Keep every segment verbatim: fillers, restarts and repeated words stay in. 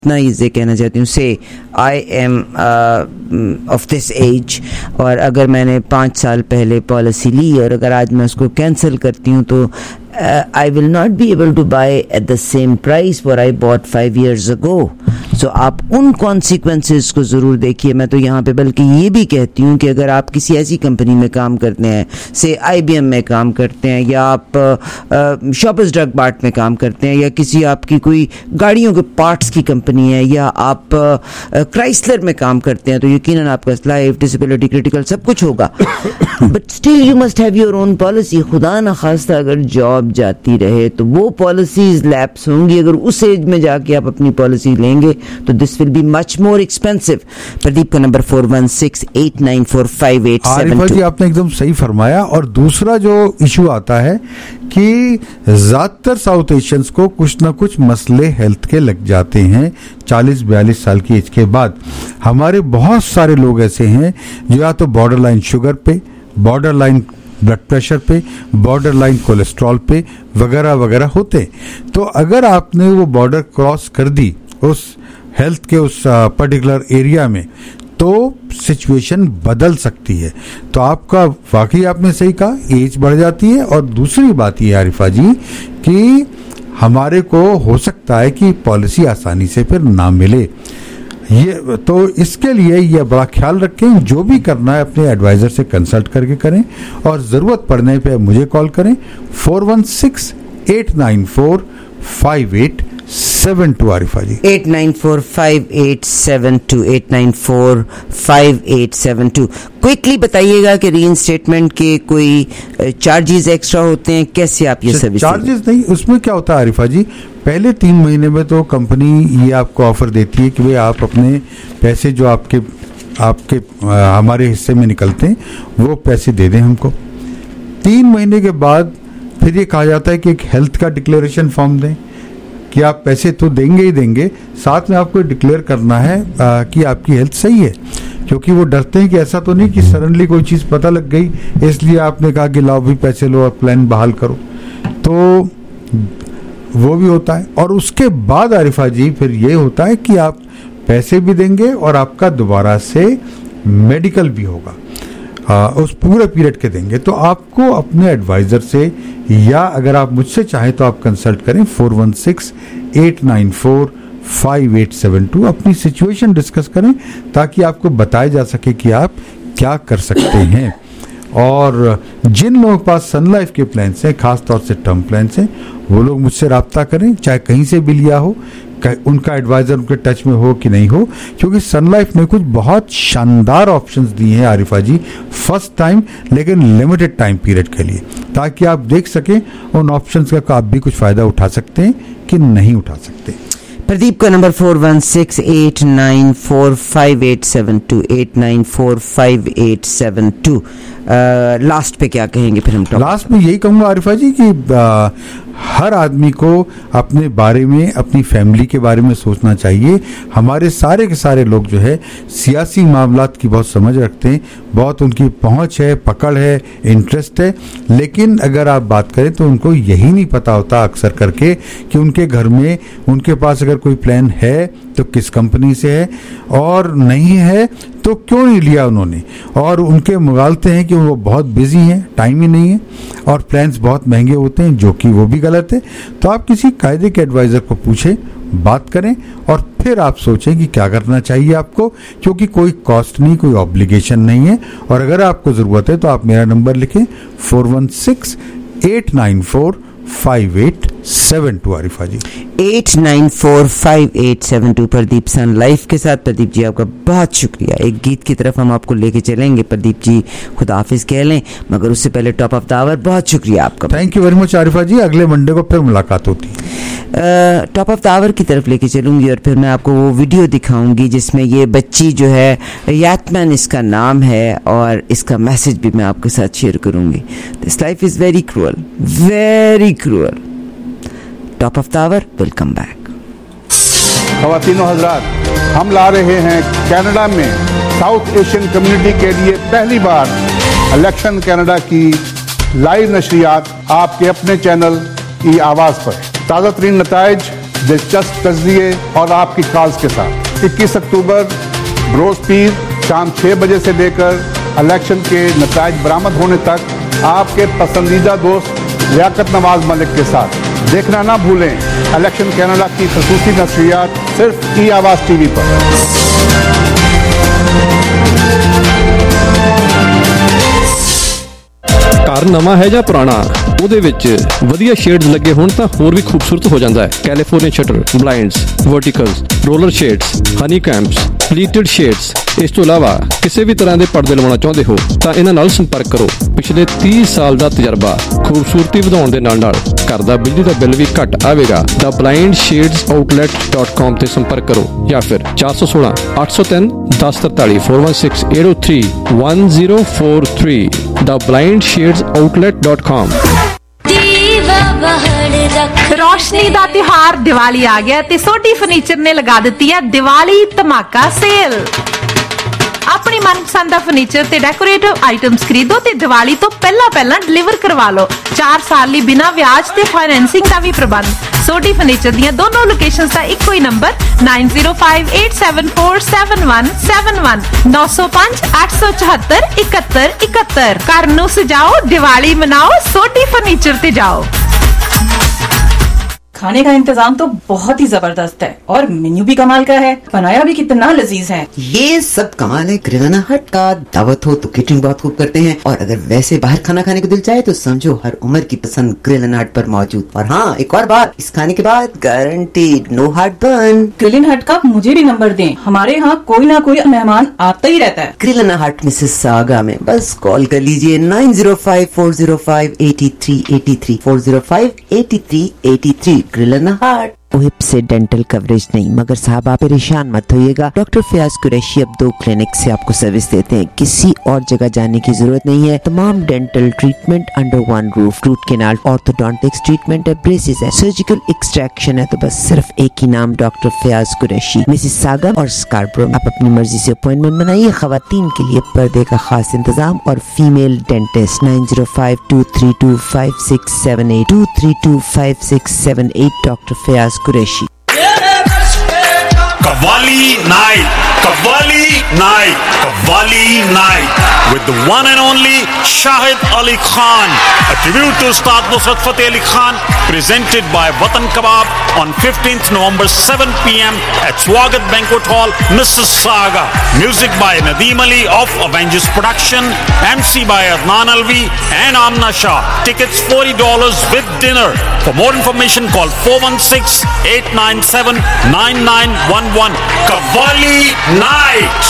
इतना ये कहना चाहती हूँ, say I am of this age, और अगर मैंने पाँच साल पहले पॉलिसी ली और अगर आज मैं उसको कैंसिल करती हूँ तो I will not be able to buy at the same price where I bought five years ago. So आप उन कॉन्सिक्वेंसेस को ज़रूर देखिए. मैं तो यहाँ पे बल्कि ये भी कहती हूँ कि अगर आप किसी ऐसी कंपनी में काम करते हैं, से आई बी एम में काम करते हैं, या आप शॉपर्स ड्रग मार्ट में काम करते हैं, या किसी आपकी कोई गाड़ियों के पार्ट्स की कंपनी है, या आप क्राइसलर में काम करते हैं, तो यकीनन आपका लाइफ, डिसेबिलिटी, क्रिटिकल सब कुछ होगा. But still you must have your own policy. खुदा न खास्ता अगर जॉब जाती रहे तो वो पॉलिसीज लैप्स होंगी. अगर उस एज में जाके आप अपनी पॉलिसी लेंगे तो this will be much more expensive. Pradeep का number four one six eight nine four five eight seven two. जी आपने एकदम सही फरमाया. और दूसरा जो इशू आता है कि ज्यादातर साउथ एशियंस को कुछ ना कुछ मसले हेल्थ के लग जाते हैं चालीस बयालीस साल की एज के बाद. हमारे बहुत सारे लोग ऐसे हैं जो या तो बॉर्डर लाइन शुगर पे, बॉर्डर लाइन ब्लड प्रेशर पे, बॉर्डर लाइन कोलेस्ट्रॉल पे वगैरह वगैरह होते. तो अगर आपने वो बॉर्डर क्रॉस कर दी उस हेल्थ के उस पर्टिकुलर एरिया में तो सिचुएशन बदल सकती है. तो आपका वाकई आपने सही कहा, एज बढ़ जाती है. और दूसरी बात ये आरिफा जी कि हमारे को हो सकता है कि पॉलिसी आसानी से फिर ना मिले. ये तो इसके लिए ये बड़ा ख्याल रखें. जो भी करना है अपने एडवाइजर से कंसल्ट करके करें और ज़रूरत पड़ने पे मुझे कॉल करें. Four one six eight nine four five eight seven two. Arifa ji eight nine four five eight seven two eight nine four five eight seven two. Quickly बताइएगा कि रीइंस्टेटमेंट के कोई चार्जेस एक्स्ट्रा होते हैं, कैसे आप ये सर्विस? चार्जेस नहीं, उसमें क्या होता है आरिफा जी, पहले तीन महीने में तो कंपनी ये आपको ऑफर देती है कि भाई आप अपने पैसे जो आपके आपके आ, हमारे हिस्से में निकलते हैं वो पैसे दे दें हमको. तीन महीने के बाद फिर ये कहा जाता है कि एक हेल्थ का डिक्लेरेशन फॉर्म दें कि आप पैसे तो देंगे ही देंगे, साथ में आपको डिक्लेयर करना है आ, कि आपकी हेल्थ सही है. क्योंकि वो डरते हैं कि ऐसा तो नहीं कि सडनली कोई चीज़ पता लग गई इसलिए आपने कहा कि लाओ भी पैसे लो और प्लान बहाल करो. तो वो भी होता है. और उसके बाद आरिफा जी फिर ये होता है कि आप पैसे भी देंगे और आपका दोबारा से मेडिकल भी होगा. आ, उस पूरे पीरियड के देंगे. तो आपको अपने एडवाइजर से या अगर आप मुझसे चाहें तो आप कंसल्ट करें. Four one six eight nine four five eight seven two. अपनी सिचुएशन डिस्कस करें ताकि आपको बताया जा सके कि आप क्या कर सकते हैं. और जिन लोगों के पास सन लाइफ के प्लान्स हैं, खास तौर से टर्म प्लान्स हैं, वो लोग मुझसे रब्ता करें, चाहे कहीं से भी लिया हो, उनका एडवाइजर उनके टच में हो कि नहीं हो. क्योंकि सन लाइफ ने कुछ बहुत शानदार ऑप्शंस दिए हैं आरिफा जी, फर्स्ट टाइम लेकिन लिमिटेड टाइम पीरियड के लिए, ताकि आप देख सकें उन ऑप्शंस का आप भी कुछ फायदा उठा सकते हैं कि नहीं उठा सकते. प्रदीप का number four one six eight nine four five eight seven two eight nine four five eight seven two. Last पे क्या कहेंगे फिर हम? लास्ट में यही कहूँगा आरिफा जी कि आ, हर आदमी को अपने बारे में, अपनी फैमिली के बारे में सोचना चाहिए. हमारे सारे के सारे लोग जो है सियासी मामलात की बहुत समझ रखते हैं, बहुत उनकी पहुंच है, पकड़ है, इंटरेस्ट है. लेकिन अगर आप बात करें तो उनको यही नहीं पता होता अक्सर करके कि उनके घर में उनके पास अगर कोई प्लान है तो किस कंपनी से है, और नहीं है तो क्यों नहीं लिया उन्होंने. और उनके मुगालते हैं कि वो बहुत बिजी हैं, टाइम ही नहीं है, और प्लान्स बहुत महंगे होते हैं, जो कि वो भी गलत है. तो आप किसी कायदे के एडवाइजर को पूछें, बात करें और फिर आप सोचें कि क्या करना चाहिए आपको. क्योंकि कोई कॉस्ट नहीं, कोई ऑब्लिगेशन नहीं है. और अगर आपको ज़रूरत है तो आप मेरा नंबर लिखें four one six eight nine four five eight seven two. Arifa ji eight nine four five eight seven two. Pradeep Sun Life के साथ. प्रदीप जी आपका बहुत शुक्रिया. एक गीत की तरफ हम आपको लेके चलेंगे. प्रदीप जी खुदा हाफिज कह लें, मगर उससे पहले टॉप ऑफ द आवर. बहुत शुक्रिया आपका. Thank you very much Arifa ji. अगले मंडे को फिर मुलाकात होती है. टॉप ऑफ द आवर की तरफ लेके चलूंगी और फिर मैं आपको वो वीडियो दिखाऊंगी जिसमें ये बच्ची जो है, यातमन इसका नाम है, और इसका मैसेज भी मैं आपके साथ शेयर करूंगी. This life is very cruel, very cruel. Top of the hour, welcome back. ख़वातीनो हज़रात, हम ला रहे हैं कनाडा में साउथ एशियन कम्युनिटी के लिए पहली बार इलेक्शन कनाडा की लाइव नशरियात आपके अपने चैनल की आवाज़ पर. ताज़ा तरीन नताइज दिलचस्प तजज़िये और आपकी कॉल्स के साथ। इक्कीस अक्टूबर रोज पीर शाम छह बजे से लेकर इलेक्शन के नताइज बरामद होने तक आपके पसंदीदा दोस्त लियाकत नवाज मलिक के साथ देखना ना भूलें इलेक्शन कनाडा की खसूसी नशरियात सिर्फ ई आवाज़ टीवी पर। घर नवा है या पुराना, ਉਹਦੇ ਵਿੱਚ ਵਧੀਆ ਸ਼ੇਡਸ ਲੱਗੇ ਹੋਣ ਤਾਂ ਹੋਰ ਵੀ ਖੂਬਸੂਰਤ ਹੋ ਜਾਂਦਾ ਹੈ। California shutter, blinds, verticals, roller shades, honeycombs, pleated shades. ਇਸ ਤੋਂ ਇਲਾਵਾ ਕਿਸੇ ਵੀ ਤਰ੍ਹਾਂ ਦੇ ਪਰਦੇ ਲਵਾਉਣਾ ਚਾਹੁੰਦੇ ਹੋ ਤਾਂ ਇਹਨਾਂ ਨਾਲ ਸੰਪਰਕ ਕਰੋ। ਪਿਛਲੇ ਤੀਹ ਸਾਲ ਦਾ ਤਜਰਬਾ, ਖੂਬਸੂਰਤੀ ਵਧਾਉਣ ਦੇ ਨਾਲ ਨਾਲ ਘਰ ਦਾ ਬਿਜਲੀ ਦਾ ਬਿੱਲ ਵੀ ਘੱਟ ਆਵੇਗਾ। The blind shades outlet dot com ਤੇ ਸੰਪਰਕ ਕਰੋ ਜਾਂ ਫਿਰ ਚਾਰ ਸੌ ਸੋਲਾਂ ਅੱਠ ਸੌ ਤਿੰਨ ਦਸ ਤਰਤਾਲੀ four one six eight zero three one zero four three the blind shades outlet dot com। रोशनी का त्योहार दिवाली आ गया ते सोटी फर्नीचर ने लगा दी है दिवाली धमाका सेल। अपनी मनपसंद का फर्नीचर ते डेकोरेटिव आइटम्स खरीदो ते दिवाली तो पहला पहला डिलीवर करवा लो। चार साल ਲਈ बिना ब्याज ते फाइनेंसिंग का भी प्रबंध। सोटी फर्नीचर ਦੀਆਂ दोनों लोकेशंस का इको ही number nine zero five eight seven four seven one seven one नौ सौ पाँच आठ सौ चौहत्तर इकहत्तर इकहत्तर। घर ਨੂੰ सजाओ, दिवाली मनाओ, सोटी फर्नीचर ते जाओ। खाने का इंतजाम तो बहुत ही जबरदस्त है और मेन्यू भी कमाल का है, बनाया भी कितना लजीज है। ये सब कमाल है किराना हट का। दावत हो तो केटरिंग बहुत खूब करते हैं और अगर वैसे बाहर खाना खाने को दिल चाहे तो समझो हर उम्र की पसंद ग्रिल एंड हट पर मौजूद। और हाँ, एक और बात, इस खाने के बाद guaranteed no heartburn. Grill and hut का मुझे भी नंबर दें, हमारे यहाँ कोई ना कोई मेहमान आता ही रहता है। Grill and hut Mississauga में बस कॉल कर लीजिए nine zero five four zero five eight three eight three four zero five eight three eight three। Grill and hut. OHIP से डेंटल कवरेज नहीं, मगर साहब आप परेशान मत होइएगा। डॉक्टर फयाज कुरैशी अब दो क्लिनिक से आपको सर्विस देते हैं, किसी और जगह जाने की जरूरत नहीं है। तमाम dental treatment under one roof, root canal, orthodontics treatment है, ब्रेसेस है, सर्जिकल एक्सट्रैक्शन है। तो बस सिर्फ एक ही नाम, doctor Fayaz Qureshi, Mississauga और स्कार्बरो। आप अपनी मर्जी से अपॉइंटमेंट बनाइए। खवातीन के लिए पर्दे का खास इंतजाम और female dentist nine zero five two three two five six seven eight two three two five six seven eight। Doctor Fayaz Qureshi. Qawwali night, Qawwali night, Qawwali night with the one and only Shahid Ali Khan. A tribute to Ustad Nusrat Fateh Ali Khan, presented by Watan Kebab on fifteenth November seven p m at Swagat Banquet Hall, Mississauga. Music by Nadeem Ali of Avengers Production, M C by Adnan Alvi and Amna Shah. Tickets forty dollars with dinner. For more information, call four one six eight nine seven nine nine one one। Qawwali night।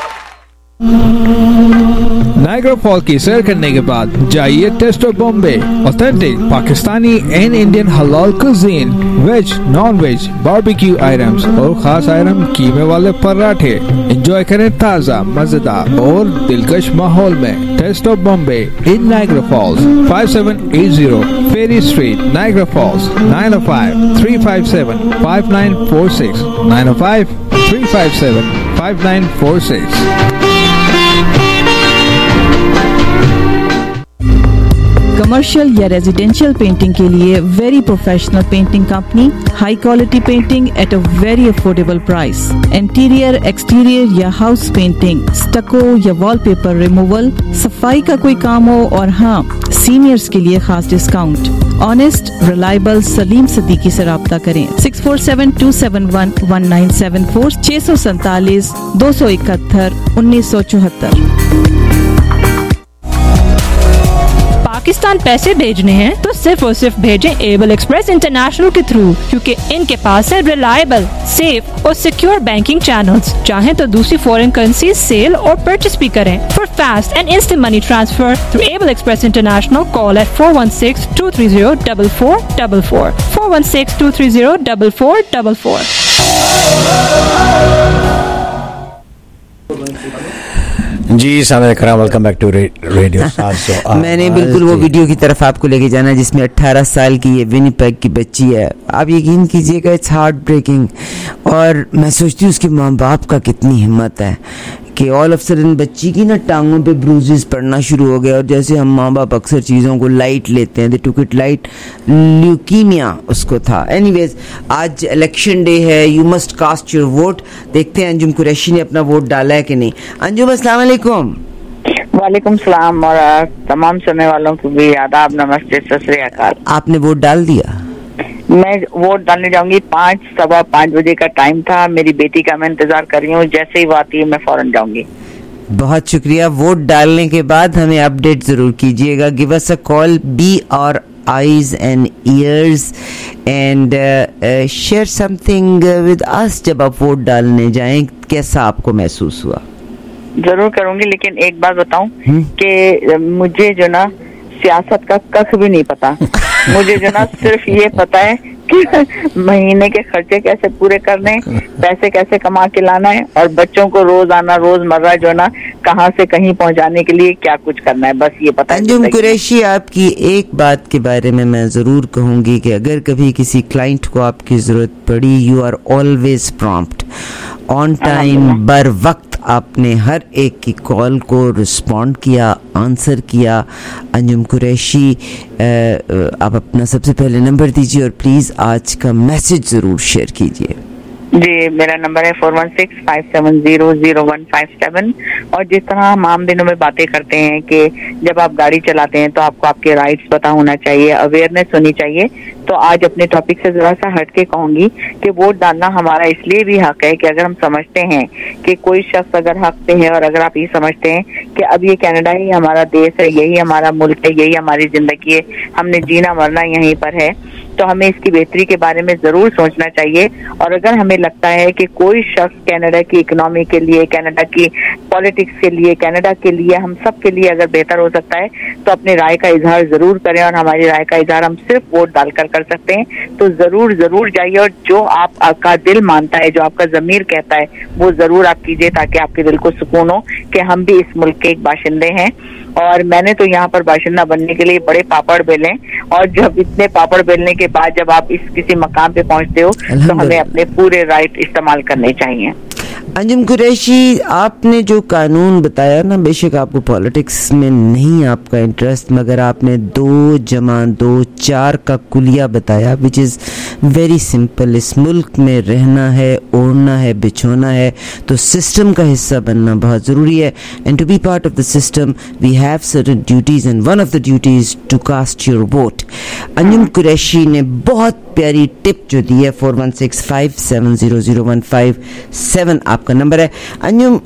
Niagara fall की सैर करने के बाद जाइए taste of Bombay. Authentic Pakistani and Indian हलाल cuisine, veg, non veg, barbecue items और खास item कीमे वाले पराठे एंजॉय करें ताज़ा, मजेदार और दिलकश माहौल में। Taste of Bombay in Niagara Falls, five seven eight zero Ferry Street, Niagara Falls, nine oh five three five seven five nine four six nine oh five three five seven five nine four six। Commercial या residential painting के लिए very professional painting company, high quality painting at a very affordable price. Interior, exterior या house painting, stucco या wallpaper removal, सफाई का कोई काम हो और हाँ, सीनियर्स के लिए खास discount. Honest, reliable Salim Siddiqui से राब्ता करें। Six four seven two seven one one nine seven four छह सौ सैतालीस दो सौ इकहत्तर उन्नीस सौ चौहत्तर। पाकिस्तान पैसे भेजने हैं तो सिर्फ और सिर्फ भेजें एबल एक्सप्रेस इंटरनेशनल के थ्रू, क्योंकि इनके पास है रिलायबल, सेफ और सिक्योर बैंकिंग चैनल्स। चाहें तो दूसरी फॉरेन करेंसी सेल और परचेस भी करें। For fast and instant money transfer through Able Express International, call at four one six two three zero four four four four four one six two three zero four four four four। जी सामने welcome back to radio. मैंने बिल्कुल वो video की तरफ आपको लेके जाना जिसमें अठारह साल की ये विनीपेग की बच्ची है। आप यकीन कीजिएगा, इट्स हार्ट ब्रेकिंग। और मैं सोचती हूँ उसके माँ बाप का कितनी हिम्मत है कि ऑल ऑफ सडन बच्ची की ना टांगों पे ब्रूजेस पड़ना शुरू हो गए, और जैसे हम माँ बाप अक्सर चीज़ों को लाइट लेते हैं, they took it light, leukemia उसको था। एनीवेज, आज इलेक्शन डे है, you must cast your vote. देखते हैं अंजुम कुरैशी ने अपना वोट डाला है कि नहीं। अंजुम, अस्सलाम वालेकुम। वालेकुम सलाम, और तमाम सुनने वालों को भी आदाब, नमस्ते, सत श्री अकाल। आपने वोट डाल दिया? मैं वोट डालने जाऊंगी, पाँच सवा पाँच बजे का टाइम था, मेरी बेटी का मैं इंतजार कर रही हूँ, जैसे ही वो आती है मैं फौरन जाऊंगी। बहुत शुक्रिया। वोट डालने के बाद हमें अपडेट जरूर कीजिएगा। Give us a call, be our eyes and ears and uh, uh, share something uh, with us जब आप वोट डालने जाएं, कैसा आपको महसूस हुआ? जरूर करूंगी, लेकिन एक बात बताऊं कि मुझे जो ना सियासत का कख भी नहीं पता। मुझे जो ना सिर्फ ये पता है कि महीने के खर्चे कैसे पूरे करने, पैसे कैसे कमा के लाना है, और बच्चों को रोजाना रोजमर्रा जो ना कहाँ से कहीं पहुंचाने के लिए क्या कुछ करना है, बस ये पता है। अंजुम कुरैशी, आपकी एक बात के बारे में मैं जरूर कहूंगी कि अगर कभी किसी क्लाइंट को आपकी जरूरत पड़ी, you are always prompt, on time, बर वक्त आपने हर एक की कॉल को रिस्पॉन्ड किया, आंसर किया। अंजुम कुरैशी, आप अपना सबसे पहले नंबर दीजिए और प्लीज़ आज का मैसेज ज़रूर शेयर कीजिए। जी, मेरा नंबर है four one six five seven zero zero one five seven. और जिस तरह हम आम दिनों में बातें करते हैं कि जब आप गाड़ी चलाते हैं तो आपको आपके राइट्स पता होना चाहिए, अवेयरनेस होनी चाहिए, तो आज अपने टॉपिक से जरा सा हट के कहूंगी कि वोट डालना हमारा इसलिए भी हक है कि अगर हम समझते हैं कि कोई शख्स अगर हक पे है, और अगर आप ये समझते हैं कि अब ये कनाडा ही हमारा देश है, यही हमारा मुल्क है, यही हमारी जिंदगी है, हमने जीना मरना यहीं पर है, तो हमें इसकी बेहतरी के बारे में जरूर सोचना चाहिए। और अगर हमें लगता है कि कोई शख्स कनाडा की इकोनॉमी के लिए, कनाडा की पॉलिटिक्स के लिए, कनाडा के लिए, हम सब के लिए अगर बेहतर हो सकता है, तो अपनी राय का इजहार जरूर करें। और हमारी राय का इजहार हम सिर्फ वोट डालकर कर सकते हैं, तो जरूर जरूर जाइए, और जो आप आपका दिल मानता है, जो आपका जमीर कहता है, वो जरूर आप कीजिए, ताकि आपके दिल को सुकून हो कि हम भी इस मुल्क के एक बाशिंदे हैं। और मैंने तो यहाँ पर बाशिंदा बनने के लिए बड़े पापड़ बेले, और जब इतने पापड़ बेलने के बाद जब आप इस किसी मकाम पे पहुँचते हो, तो हमें अपने पूरे राइट इस्तेमाल करने चाहिए। अंजुम कुरैशी, आपने जो कानून बताया ना, बेशक आपको पॉलिटिक्स में नहीं आपका इंटरेस्ट, मगर आपने दो जमा दो चार का कुलिया बताया, विच इज़ वेरी सिंपल। इस मुल्क में रहना है, ओढ़ना है, बिछोना है, तो सिस्टम का हिस्सा बनना बहुत ज़रूरी है। And to be part of the system we have certain duties, and one of the duties to cast your vote. Anjum Qureshi ने बहुत प्यारी टिप जो दी है, four one six five seven zero zero one five seven आपका number है। Anjum,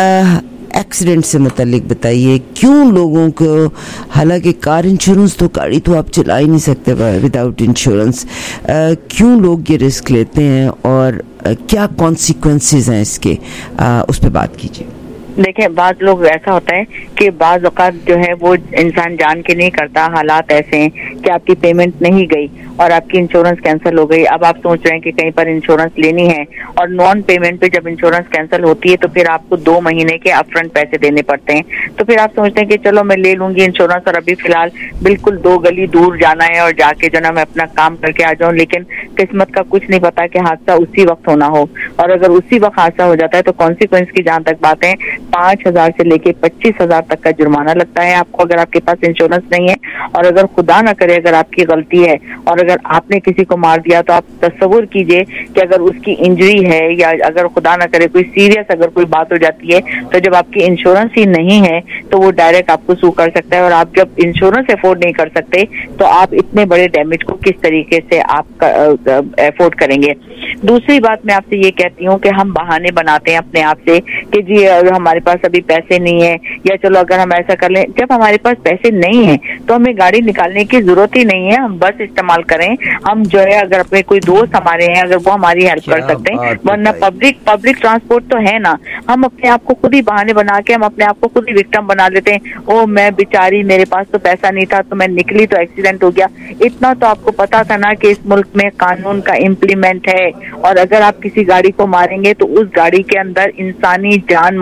accident से मुतालिक बताइए, क्यों लोगों को, हालांकि कार इंश्योरेंस तो गाड़ी तो आप चला ही नहीं सकते विदाउट इंश्योरेंस, क्यों लोग ये रिस्क लेते हैं, और आ, क्या कॉन्सिक्वेंसेस हैं इसके, आ, उस पर बात कीजिए। देखिए, बाज लोग ऐसा होता है कि बाज औकात जो है वो इंसान जान के नहीं करता, हालात ऐसे हैं कि आपकी पेमेंट नहीं गई और आपकी इंश्योरेंस कैंसिल हो गई। अब आप सोच रहे हैं कि कहीं पर इंश्योरेंस लेनी है, और नॉन पेमेंट पे जब इंश्योरेंस कैंसिल होती है तो फिर आपको दो महीने के अपफ्रंट पैसे देने पड़ते हैं। तो फिर आप सोचते हैं कि चलो मैं ले लूंगी इंश्योरेंस, और अभी फिलहाल बिल्कुल दो गली दूर जाना है और जाके जो ना मैं अपना काम करके आ जाऊं, लेकिन किस्मत का कुछ नहीं पता कि हादसा उसी वक्त होना हो, और अगर उसी वक्त हादसा हो जाता है तो कॉन्सिक्वेंस की जहां तक बात है, पांच हजार से लेके पच्चीस हजार तक का जुर्माना लगता है आपको अगर आपके पास इंश्योरेंस नहीं है। और अगर खुदा ना करे अगर आपकी गलती है और अगर आपने किसी को मार दिया, तो आप तस्वुर कीजिए कि अगर उसकी इंजरी है, या अगर खुदा ना करे कोई सीरियस अगर कोई बात हो जाती है, तो जब आपकी इंश्योरेंस ही नहीं है तो वो डायरेक्ट आपको सू कर सकता है। और आप जब इंश्योरेंस अफोर्ड नहीं कर सकते तो आप इतने बड़े डैमेज को किस तरीके से आप अफोर्ड करेंगे। दूसरी बात मैं आपसे ये कहती हूँ कि हम बहाने बनाते हैं अपने आप से कि जी हमारे पास अभी पैसे नहीं है, या चलो अगर हम ऐसा कर लें। जब हमारे पास पैसे नहीं है तो हमें गाड़ी निकालने की जरूरत ही नहीं है, हम बस इस्तेमाल करें। हम जो है अगर अपने कोई दोस्त हमारे हैं, अगर वो हमारी हेल्प कर सकते हैं, वरना पब्लिक पब्लिक ट्रांसपोर्ट तो है ना, हम अपने आप को खुद ही बहाने बना के हम अपने आप को खुद ही विक्टिम बना लेते हैं। ओ मैं बेचारी, मेरे पास तो पैसा नहीं था तो मैं निकली तो एक्सीडेंट हो गया। इतना तो आपको पता था ना कि इस मुल्क में कानून का इम्प्लीमेंट है, और अगर आप किसी गाड़ी को मारेंगे तो उस गाड़ी के अंदर इंसानी जान मौजूद है।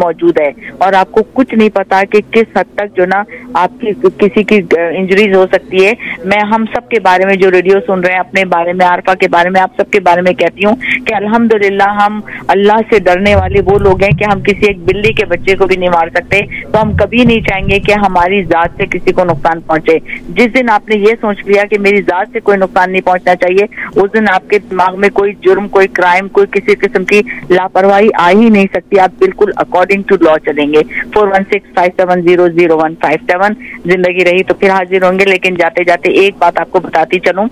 है और आपको कुछ नहीं पता कि किस हद तक जो ना आपकी किसी की इंजरीज हो सकती है। मैं हम सब के बारे में जो रेडियो सुन रहे हैं, अपने बारे में, आरफा के बारे में, आप सबके बारे में कहती हूँ कि अल्हम्दुलिल्लाह हम अल्लाह से डरने वाले वो लोग हैं कि हम किसी एक बिल्ली के बच्चे को भी नहीं मार सकते। तो हम कभी नहीं चाहेंगे कि हमारी जात से किसी को नुकसान पहुंचे। जिस दिन आपने ये सोच लिया कि मेरी जात से कोई नुकसान नहीं पहुंचना चाहिए, उस दिन आपके दिमाग में कोई जुर्म, कोई क्राइम, कोई किसी किस्म की लापरवाही आ ही नहीं सकती। आप बिल्कुल अकॉर्डिंग टू लॉ चलेंगे। Four one six five seven zero zero one five seven जिंदगी रही तो फिर हाजिर होंगे। लेकिन जाते जाते एक बात आपको बताती चलूं,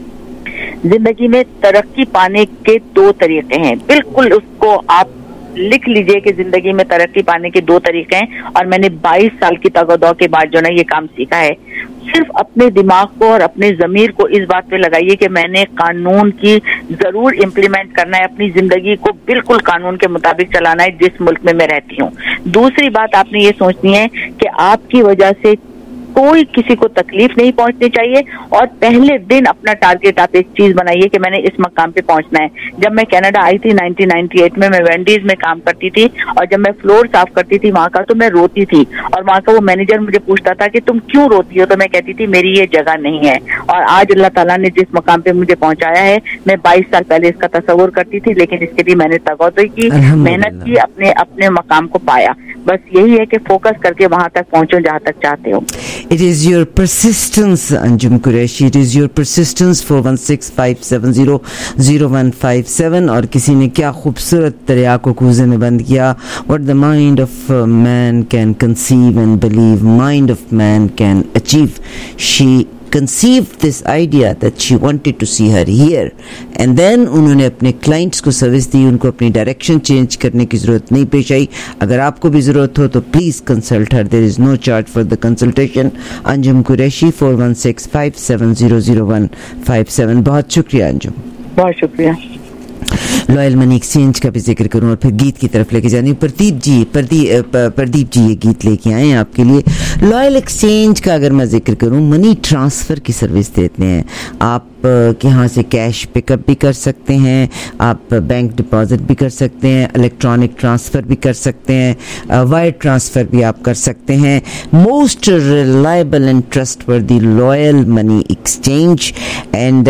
जिंदगी में तरक्की पाने के दो तरीके हैं, बिल्कुल उसको आप लिख लीजिए कि जिंदगी में तरक्की पाने के दो तरीके हैं। और मैंने बाईस साल की तगदौ के बाद जो ना ये काम सीखा है। सिर्फ अपने दिमाग को और अपने जमीर को इस बात पे लगाइए कि मैंने कानून की जरूर इम्प्लीमेंट करना है, अपनी जिंदगी को बिल्कुल कानून के मुताबिक चलाना है जिस मुल्क में मैं रहती हूँ। दूसरी बात आपने ये सोचनी है कि आपकी वजह से कोई किसी को तकलीफ नहीं पहुंचनी चाहिए और पहले दिन अपना टारगेट आप एक चीज बनाइए कि मैंने इस मकाम पे पहुंचना है। जब मैं कनाडा आई थी नाइनटीन नाइंटी एट में, मैं वेंडीज में काम करती थी और जब मैं फ्लोर साफ करती थी वहां का, तो मैं रोती थी और वहां का वो मैनेजर मुझे पूछता था कि तुम क्यों रोती हो, तो मैं कहती थी मेरी ये जगह नहीं है। और आज अल्लाह ताला ने जिस मकाम पे मुझे पहुंचाया है, मैं बाईस साल पहले इसका तस्वुर करती थी, लेकिन इसके लिए मैंने तगौदई की, मेहनत की, अपने अपने मकाम को पाया। बस यही है कि फोकस करके वहां तक पहुंचो जहां तक चाहते हो। It is your persistence, Anjum Qureshi. It is your persistence. four one six five seven zero zero one five seven. और किसी ने क्या खूबसूरत दरिया को कूजे में बंद किया. What the mind of man can conceive and believe, mind of man can achieve. She conceived this idea that she wanted to see her here, and then उन्होंने अपने क्लाइंट्स को सर्विस दी, उनको अपनी डायरेक्शन चेंज करने की ज़रूरत नहीं पेश आई. अगर आपको भी ज़रूरत हो तो please consult her, there is no charge for the consultation. Anjum Qureshi four one six five seven zero zero one five seven. बहुत शुक्रिया अंजुम, बहुत शुक्रिया. लॉयल मनी एक्सचेंज का भी जिक्र करूं और फिर गीत की तरफ लेके जानी. प्रदीप जी प्रदीप प्रदीप जी ये गीत लेके आए हैं आपके लिए. लॉयल एक्सचेंज का अगर मैं जिक्र करूं, मनी ट्रांसफ़र की सर्विस देते हैं. आप के यहाँ से कैश पिकअप भी कर सकते हैं, आप बैंक डिपॉजिट भी कर सकते हैं, इलेक्ट्रॉनिक ट्रांसफ़र भी कर सकते हैं, वायर ट्रांसफ़र भी आप कर सकते हैं. Most reliable and trustworthy Loyal money exchange. And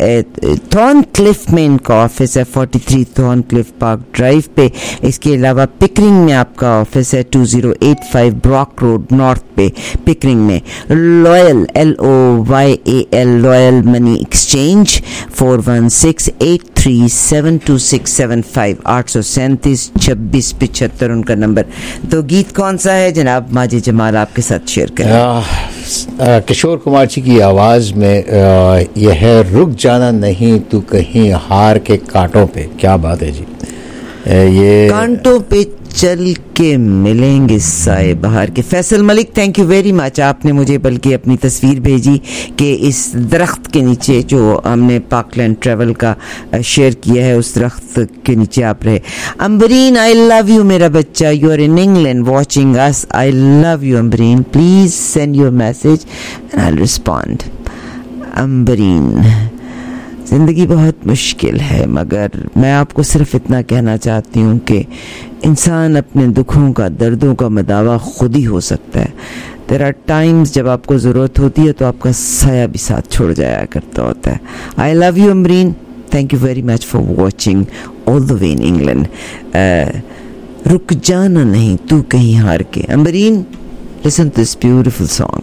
Thorncliffe में इनका ऑफिस है, forty three Thorncliffe Park Drive पे. इसके अलावा पिकरिंग में आपका ऑफिस है, two zero eight five Brock Road North पे पिकरिंग में. Loyal L O Y A L Loyal money exchange. Four one six eight three seven two six seven five. आठ सौ सैंतीस छब्बीस पिछहत्तर उनका नंबर. तो गीत कौन सा है जनाब माजी जमाल आपके साथ शेयर करें? किशोर कुमार जी की आवाज में यह है, रुक जाना नहीं तू कहीं हार के कांटों पे. क्या बात है जी, ये कांटों पे चल के मिलेंगे साए बहार के. Faisal Malik, thank you very much. आपने मुझे बल्कि अपनी तस्वीर भेजी कि इस दरख्त के नीचे जो हमने पाकलैंड ट्रैवल का शेयर किया है, उस दरख्त के नीचे आप रहे. अम्बरीन, आई लव यू मेरा बच्चा. You are in England watching us. I love you Ambreen. Please send your message and I will respond. Ambreen, ज़िंदगी बहुत मुश्किल है, मगर मैं आपको सिर्फ इतना कहना चाहती हूँ कि इंसान अपने दुखों का, दर्दों का मदावा खुद ही हो सकता है. देयर आर टाइम्स जब आपको ज़रूरत होती है तो आपका साया भी साथ छोड़ जाया करता होता है. I love you Amreen. Thank you very much for watching all the way in England. रुक जाना नहीं तू कहीं हार के. Amreen, listen to this beautiful song.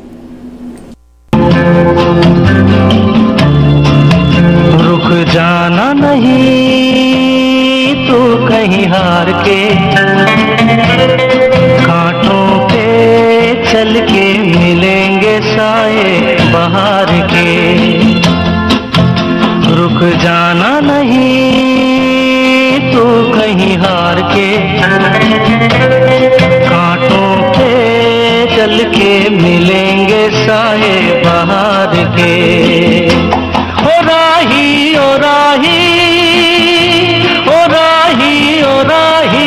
रुक जाना नहीं तू कहीं हार के, कांटों पे चल के मिलेंगे साए बहार के. रुक जाना नहीं तू कहीं हार के, कांटों पे चल के मिलेंगे साए बहार के. ओ राही ओ राही ओ राही ओ राही.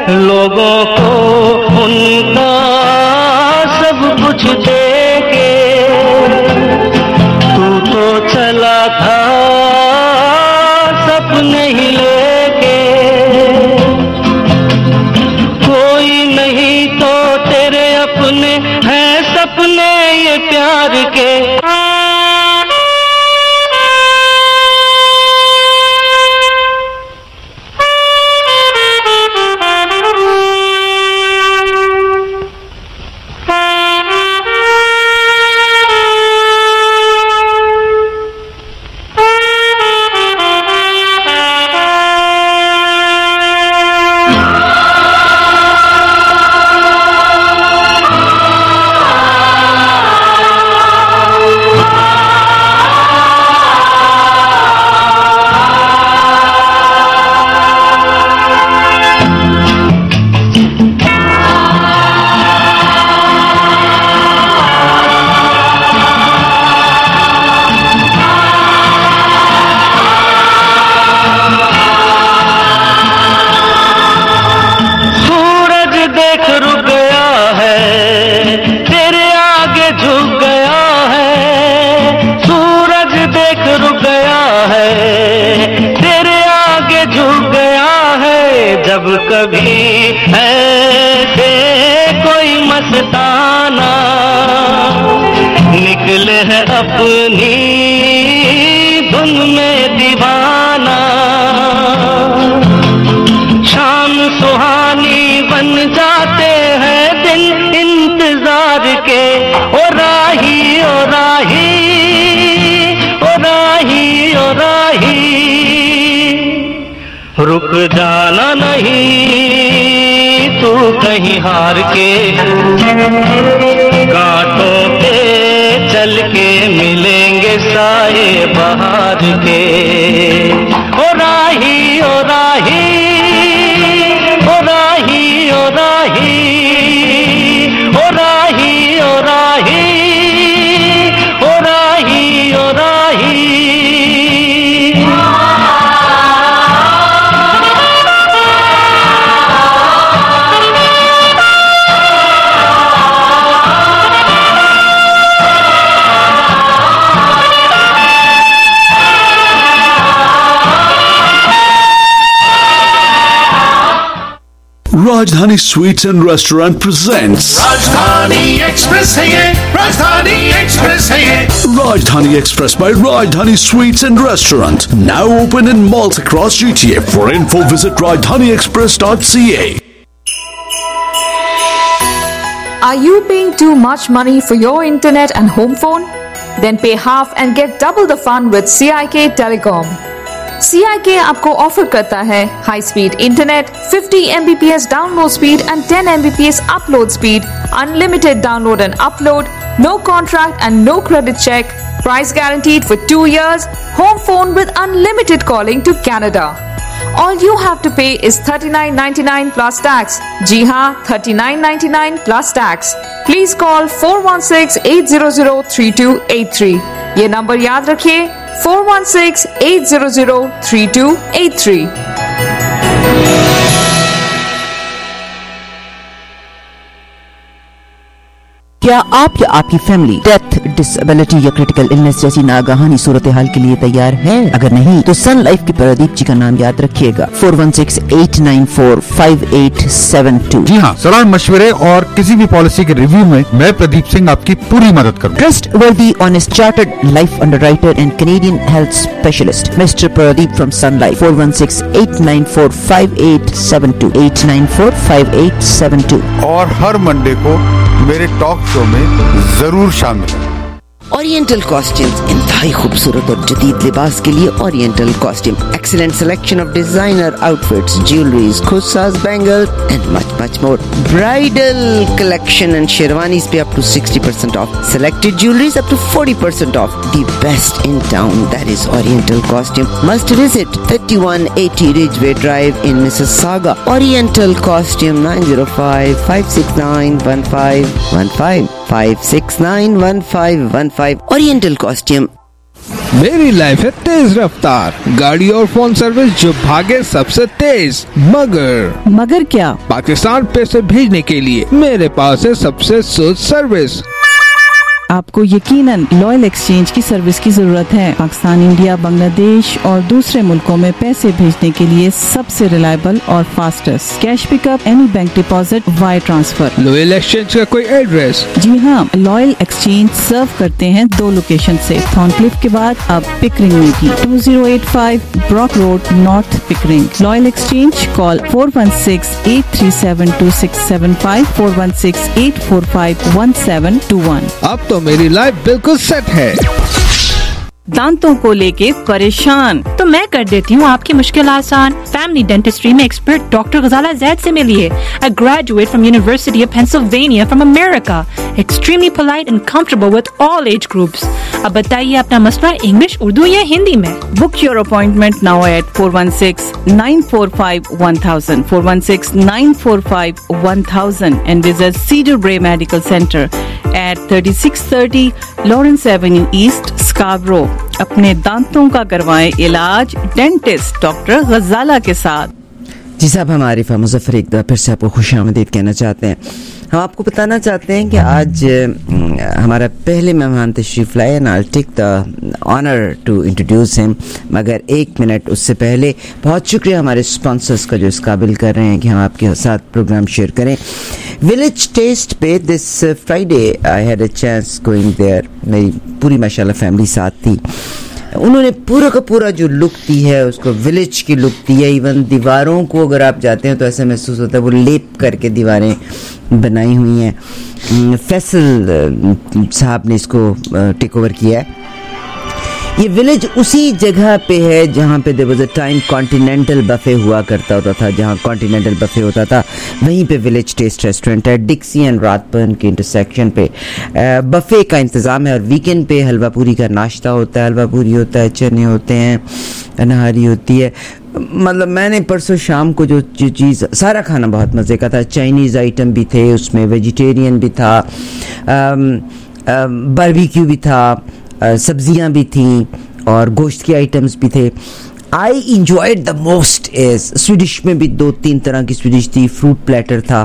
लोगों को उनका सब कुछ देके। तू तो चला था सपने ही लेके, कोई नहीं तो तेरे अपने हैं सपने ये प्यार के। जब कभी ऐसे कोई मस्ताना निकले है अपनी धुन में दीवाना, शाम सुहानी बन जाते हैं दिन इंतजार के। ओ राही ओ राही ओ राही ओ राही, रुक जाना नहीं तू कहीं हार के, कांटों पे चल के मिलेंगे साए बहार के। ओ राही ओ राही ओ राही ओ राही ओ राही ओ राही ओ राही ओ राही। Rajdhani Sweets and Restaurant presents Rajdhani Express है ये, Rajdhani Express है ये। Rajdhani Express by Rajdhani Sweets and Restaurant, now open in malls across G T A. For info, visit rajdhani express dot c a. Are you paying too much money for your internet and home phone? Then pay half and get double the fun with C I K Telecom. C I K आपको offer करता है high speed internet, fifty M B P S download speed and ten M B P S upload speed, unlimited download and upload, no contract and no credit check, price guaranteed for two years, home phone with unlimited calling to Canada. All you have to pay is thirty-nine ninety-nine plus tax. जी हाँ, thirty-nine ninety-nine plus tax. Please call four one six eight zero zero three two eight three. ये number याद रखिए, four one six eight zero zero three two eight three. क्या आप या आपकी family death, disability या क्रिटिकल इलनेस जैसी नागहानी सूरत हाल के लिए तैयार है? अगर नहीं तो सन लाइफ के प्रदीप जी का नाम याद रखिएगा, four one six eight nine four five eight seven two. जी हाँ, सलाह मशवरे और किसी भी पॉलिसी के रिव्यू में मैं प्रदीप सिंह आपकी पूरी मदद करूँ। Trustworthy, honest, chartered life underwriter and Canadian health specialist mister Pradeep from Sun Life, four one six eight nine four five eight seven two eight nine four five eight seven two. और हर Monday को मेरे talk show में जरूर शामिल है। Oriental costumes, इंतहाई खूबसूरत और जदीद लिबास के लिए Oriental Costume, excellent selection of designer outfits, jewelries, खुस्सास, bangles and much much more. Bridal collection and sherwanis पे up to sixty percent off, selected jewelries up to forty percent off. The best in town, that is Oriental Costume. Must visit thirty one eighty Ridgeway Drive in Mississauga. Oriental Costume nine zero five five six nine one five one five five six nine one five one five. Oriental Costume. मेरी life है तेज रफ्तार, गाड़ी और phone service जो भागे सबसे तेज। मगर मगर क्या? पाकिस्तान पैसे भेजने के लिए मेरे पास है सबसे सुध सर्विस। आपको यकीनन लॉयल एक्सचेंज की सर्विस की जरूरत है। पाकिस्तान, इंडिया, बांग्लादेश और दूसरे मुल्कों में पैसे भेजने के लिए सबसे रिलायबल और fastest. Cash pickup, any bank deposit, wire transfer. Loyal exchange का कोई एड्रेस? जी हाँ, लॉयल एक्सचेंज सर्व करते हैं दो लोकेशन से। थॉर्नक्लिफ के बाद अब पिकरिंग में भी। Two zero eight five Brock Road, North Pickering. Loyal exchange, call four one six eight three seven two six seven five, four one six eight four five one seven two one. अब तो मेरी life बिल्कुल set है। दांतों को लेके परेशान? तो मैं कर देती हूँ आपकी मुश्किल आसान। फैमिली डेंटिस्ट्री में एक्सपर्ट डॉक्टर गजाला जैद से मिलिए। A graduate from University of Pennsylvania from America, extremely polite and comfortable with all age groups. अब बताइए अपना मसला इंग्लिश, उर्दू या हिंदी में। Book your appointment now at four one six nine four five one thousand, four one six nine four five one thousand and visit Cedar Bray Medical Center at thirty-six thirty Lawrence Avenue East, Scarborough. अपने दांतों का करवाएं इलाज dentist doctor गजाला के साथ। जी साहब, हम आरिफा मुजफ्फर एक बार फिर से आपको खुशामदीद कहना चाहते हैं। हम आपको बताना चाहते हैं कि आज हमारा पहले मेहमान तशरीफ़ लाए and I take the honour to introduce him. मगर एक मिनट उससे पहले बहुत शुक्रिया हमारे स्पॉन्सर्स का जो इस काबिल कर रहे हैं कि हम आपके साथ प्रोग्राम शेयर करें। विलेज टेस्ट पे this Friday I had a chance going there. मेरी पूरी माशाल्लाह फैमिली साथ थी। उन्होंने पूरा का पूरा जो लुक दी है उसको विलेज की लुक दी है। इवन दीवारों को अगर आप जाते हैं तो ऐसा महसूस होता है वो लेप करके दीवारें बनाई हुई हैं। फैसल साहब ने इसको टेक ओवर किया है। ये विलेज उसी जगह पे है जहाँ पे there was a time continental buffet हुआ करता होता था। जहाँ कॉन्टिनेंटल बफे होता था वहीं पे विलेज टेस्ट रेस्टोरेंट है, डिक्सी एंड रातबर्न के इंटरसेक्शन पे। बफे का इंतज़ाम है और वीकेंड पे हलवा पूरी का नाश्ता होता है। हलवा पूरी होता है, चने होते हैं, नहारी होती है। मतलब मैंने परसों शाम को जो चीज़, सारा खाना बहुत मज़े का था। चाइनीज़ आइटम भी थे उसमें, वेजिटेरियन भी था, बारबेक्यू भी था, सब्जियां भी थीं और गोश्त के आइटम्स भी थे। I enjoyed the most is sweet dish में भी दो तीन तरह की स्वीडिश थी, फ्रूट प्लेटर था,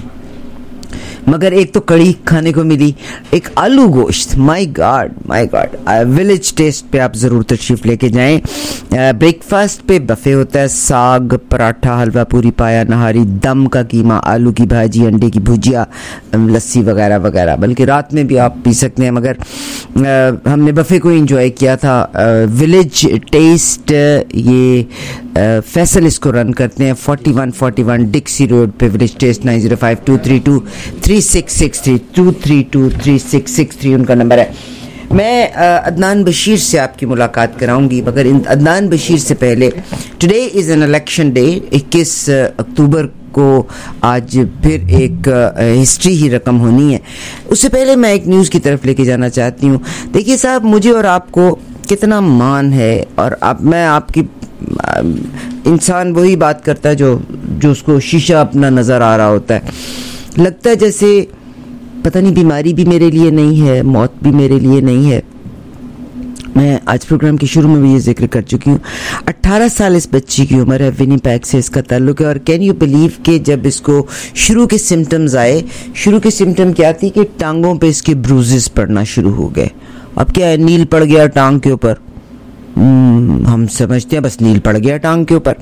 मगर एक तो कड़ी खाने को मिली, एक आलू गोश्त। My god my god. Village Taste पे आप ज़रूर तशरीफ़ लेके जाएं। ब्रेकफास्ट पे बफे होता है, साग, पराठा, हलवा पूरी, पाया, नहारी, दम का कीमा, आलू की भाजी, अंडे की भुजिया, लस्सी वगैरह वगैरह। बल्कि रात में भी आप पी सकते हैं, मगर आ, हमने बफे को एंजॉय किया था। विलेज टेस्ट ये आ, फैसल इसको रन करते हैं। Forty one forty one Dixie road पे village test. Nine zero five two three two three six six three two three two three six six three उनका नंबर है। मैं अदनान बशीर से आपकी मुलाकात कराऊंगी, मगर इन अदनान बशीर से पहले today is an election day. इक्कीस अक्टूबर को आज फिर एक हिस्ट्री ही रकम होनी है। उससे पहले मैं एक न्यूज़ की तरफ लेके जाना चाहती हूँ। देखिए साहब, मुझे और आपको कितना मान है, और अब मैं आपकी इंसान वही बात करता है जो जो उसको शीशा अपना नज़र आ रहा होता है। लगता है जैसे पता नहीं बीमारी भी मेरे लिए नहीं है, मौत भी मेरे लिए नहीं है। मैं आज प्रोग्राम के शुरू में भी ये जिक्र कर चुकी हूँ। अट्ठारह साल इस बच्ची की उम्र है, विनिपेग से इसका ताल्लुक है। और कैन यू बिलीव कि जब इसको शुरू के सिम्टम्स आए, शुरू के सिम्टम क्या थी कि टांगों पे इसके ब्रूजेस पड़ना शुरू हो गए। अब क्या है, नील पड़ गया टांग के ऊपर, हम समझते हैं बस नील पड़ गया टांग के ऊपर।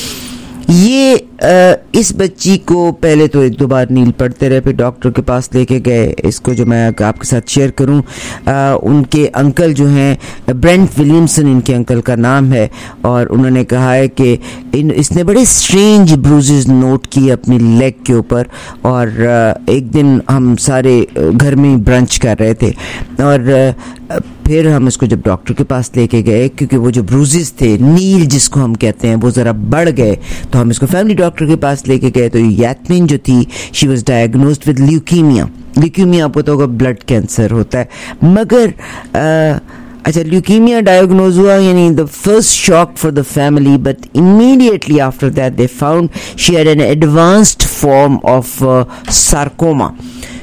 ये आ, इस बच्ची को पहले तो एक दो बार नील पड़ते रहे, फिर डॉक्टर के पास लेके गए। इसको जो मैं आपके साथ शेयर करूं, आ, उनके अंकल जो हैं ब्रेंट विलियमसन, इनके अंकल का नाम है, और उन्होंने कहा है कि इन इसने बड़े स्ट्रेंज ब्रूजेस नोट किए अपनी लेग के ऊपर। और आ, एक दिन हम सारे घर में ब्रंच कर रहे थे और आ, फिर हम इसको जब डॉक्टर के पास लेके गए, क्योंकि वो जो ब्रूजेस थे, नील जिसको हम कहते हैं, वो ज़रा बढ़ गए, तो हम इसको फैमिली डॉक्टर के पास लेके गए। तो यास्मीन जो थी, she was diagnosed with leukaemia. Leukaemia आपको तो ब्लड कैंसर होता है, मगर आ, अच्छा ल्यूकीमिया डायग्नोज हुआ, यानी the first shock for the family, but immediately after that they found she had an advanced form of sarcoma.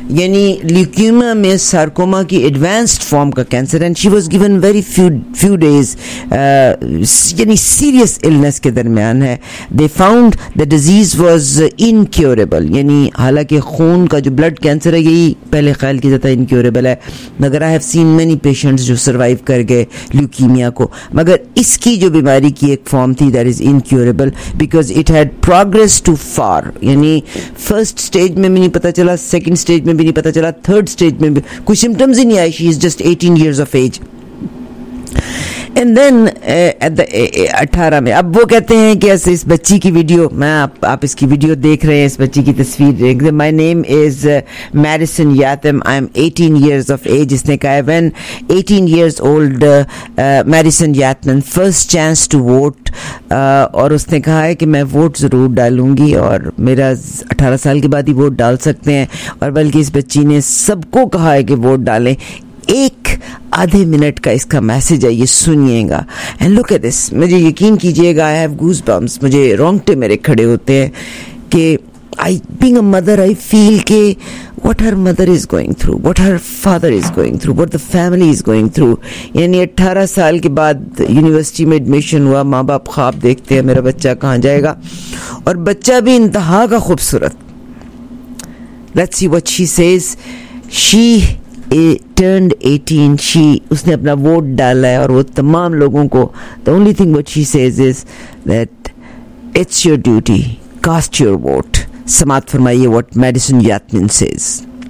यानी ल्यूकीमिया में सार्कोमा की एडवांस्ड फॉर्म का cancer, and she was given very few few days, यानी serious illness के दरमियान है. They found the disease was incurable, यानी हालांकि खून का जो ब्लड कैंसर है यही पहले ख्याल किया जाता है इनक्योरेबल है, मगर I have seen many patients जो सर्वाइव कर गए ल्यूकीमिया को. मगर इसकी जो बीमारी की एक फॉर्म थी that is incurable because it had progress too far, यानी फर्स्ट स्टेज में भी नहीं पता चला, सेकंड स्टेज में भी नहीं पता चला, थर्ड स्टेज में भी कोई सिम्टम्स ही नहीं आए. She is just eighteen years of age. And then at the अठारह में अब वो कहते हैं कि ऐसे इस बच्ची की वीडियो, मैं आप आप इसकी वीडियो देख रहे हैं, इस बच्ची की तस्वीर देख रहे हैं. My name is Madison Yatam, I am eighteen years of age. इसने कहा है when eighteen years old Madison Yatam first chance to vote, और उसने कहा है कि मैं वोट ज़रूर डालूंगी और मेरा अठारह साल के बाद ही वोट डाल सकते हैं, और बल्कि इस बच्ची ने सबको कहा है कि वोट डालें. एक आधे मिनट का इसका मैसेज है, ये सुनिएगा. एंड लुक एट दिस, मुझे यकीन कीजिएगा, आई हैव गूज बम्प्स, मुझे रोंगटे मेरे खड़े होते हैं कि I being a mother I feel के what her mother is going through, what her father is going through, what the family is going through. यानी अठारह साल के बाद यूनिवर्सिटी में एडमिशन हुआ, माँ बाप ख्वाब देखते हैं मेरा बच्चा कहाँ जाएगा, और बच्चा भी इंतहा का खूबसूरत. Let's see what she says. She turned eighteen, she उसने अपना वोट डाला है, और वो तमाम लोगों को the only thing what she says is that it's your duty, cast your vote. समात फरमाइए what Madison Yatmin says.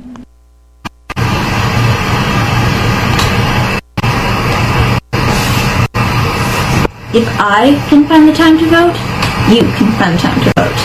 If I can find the time to vote, you can find the time to vote.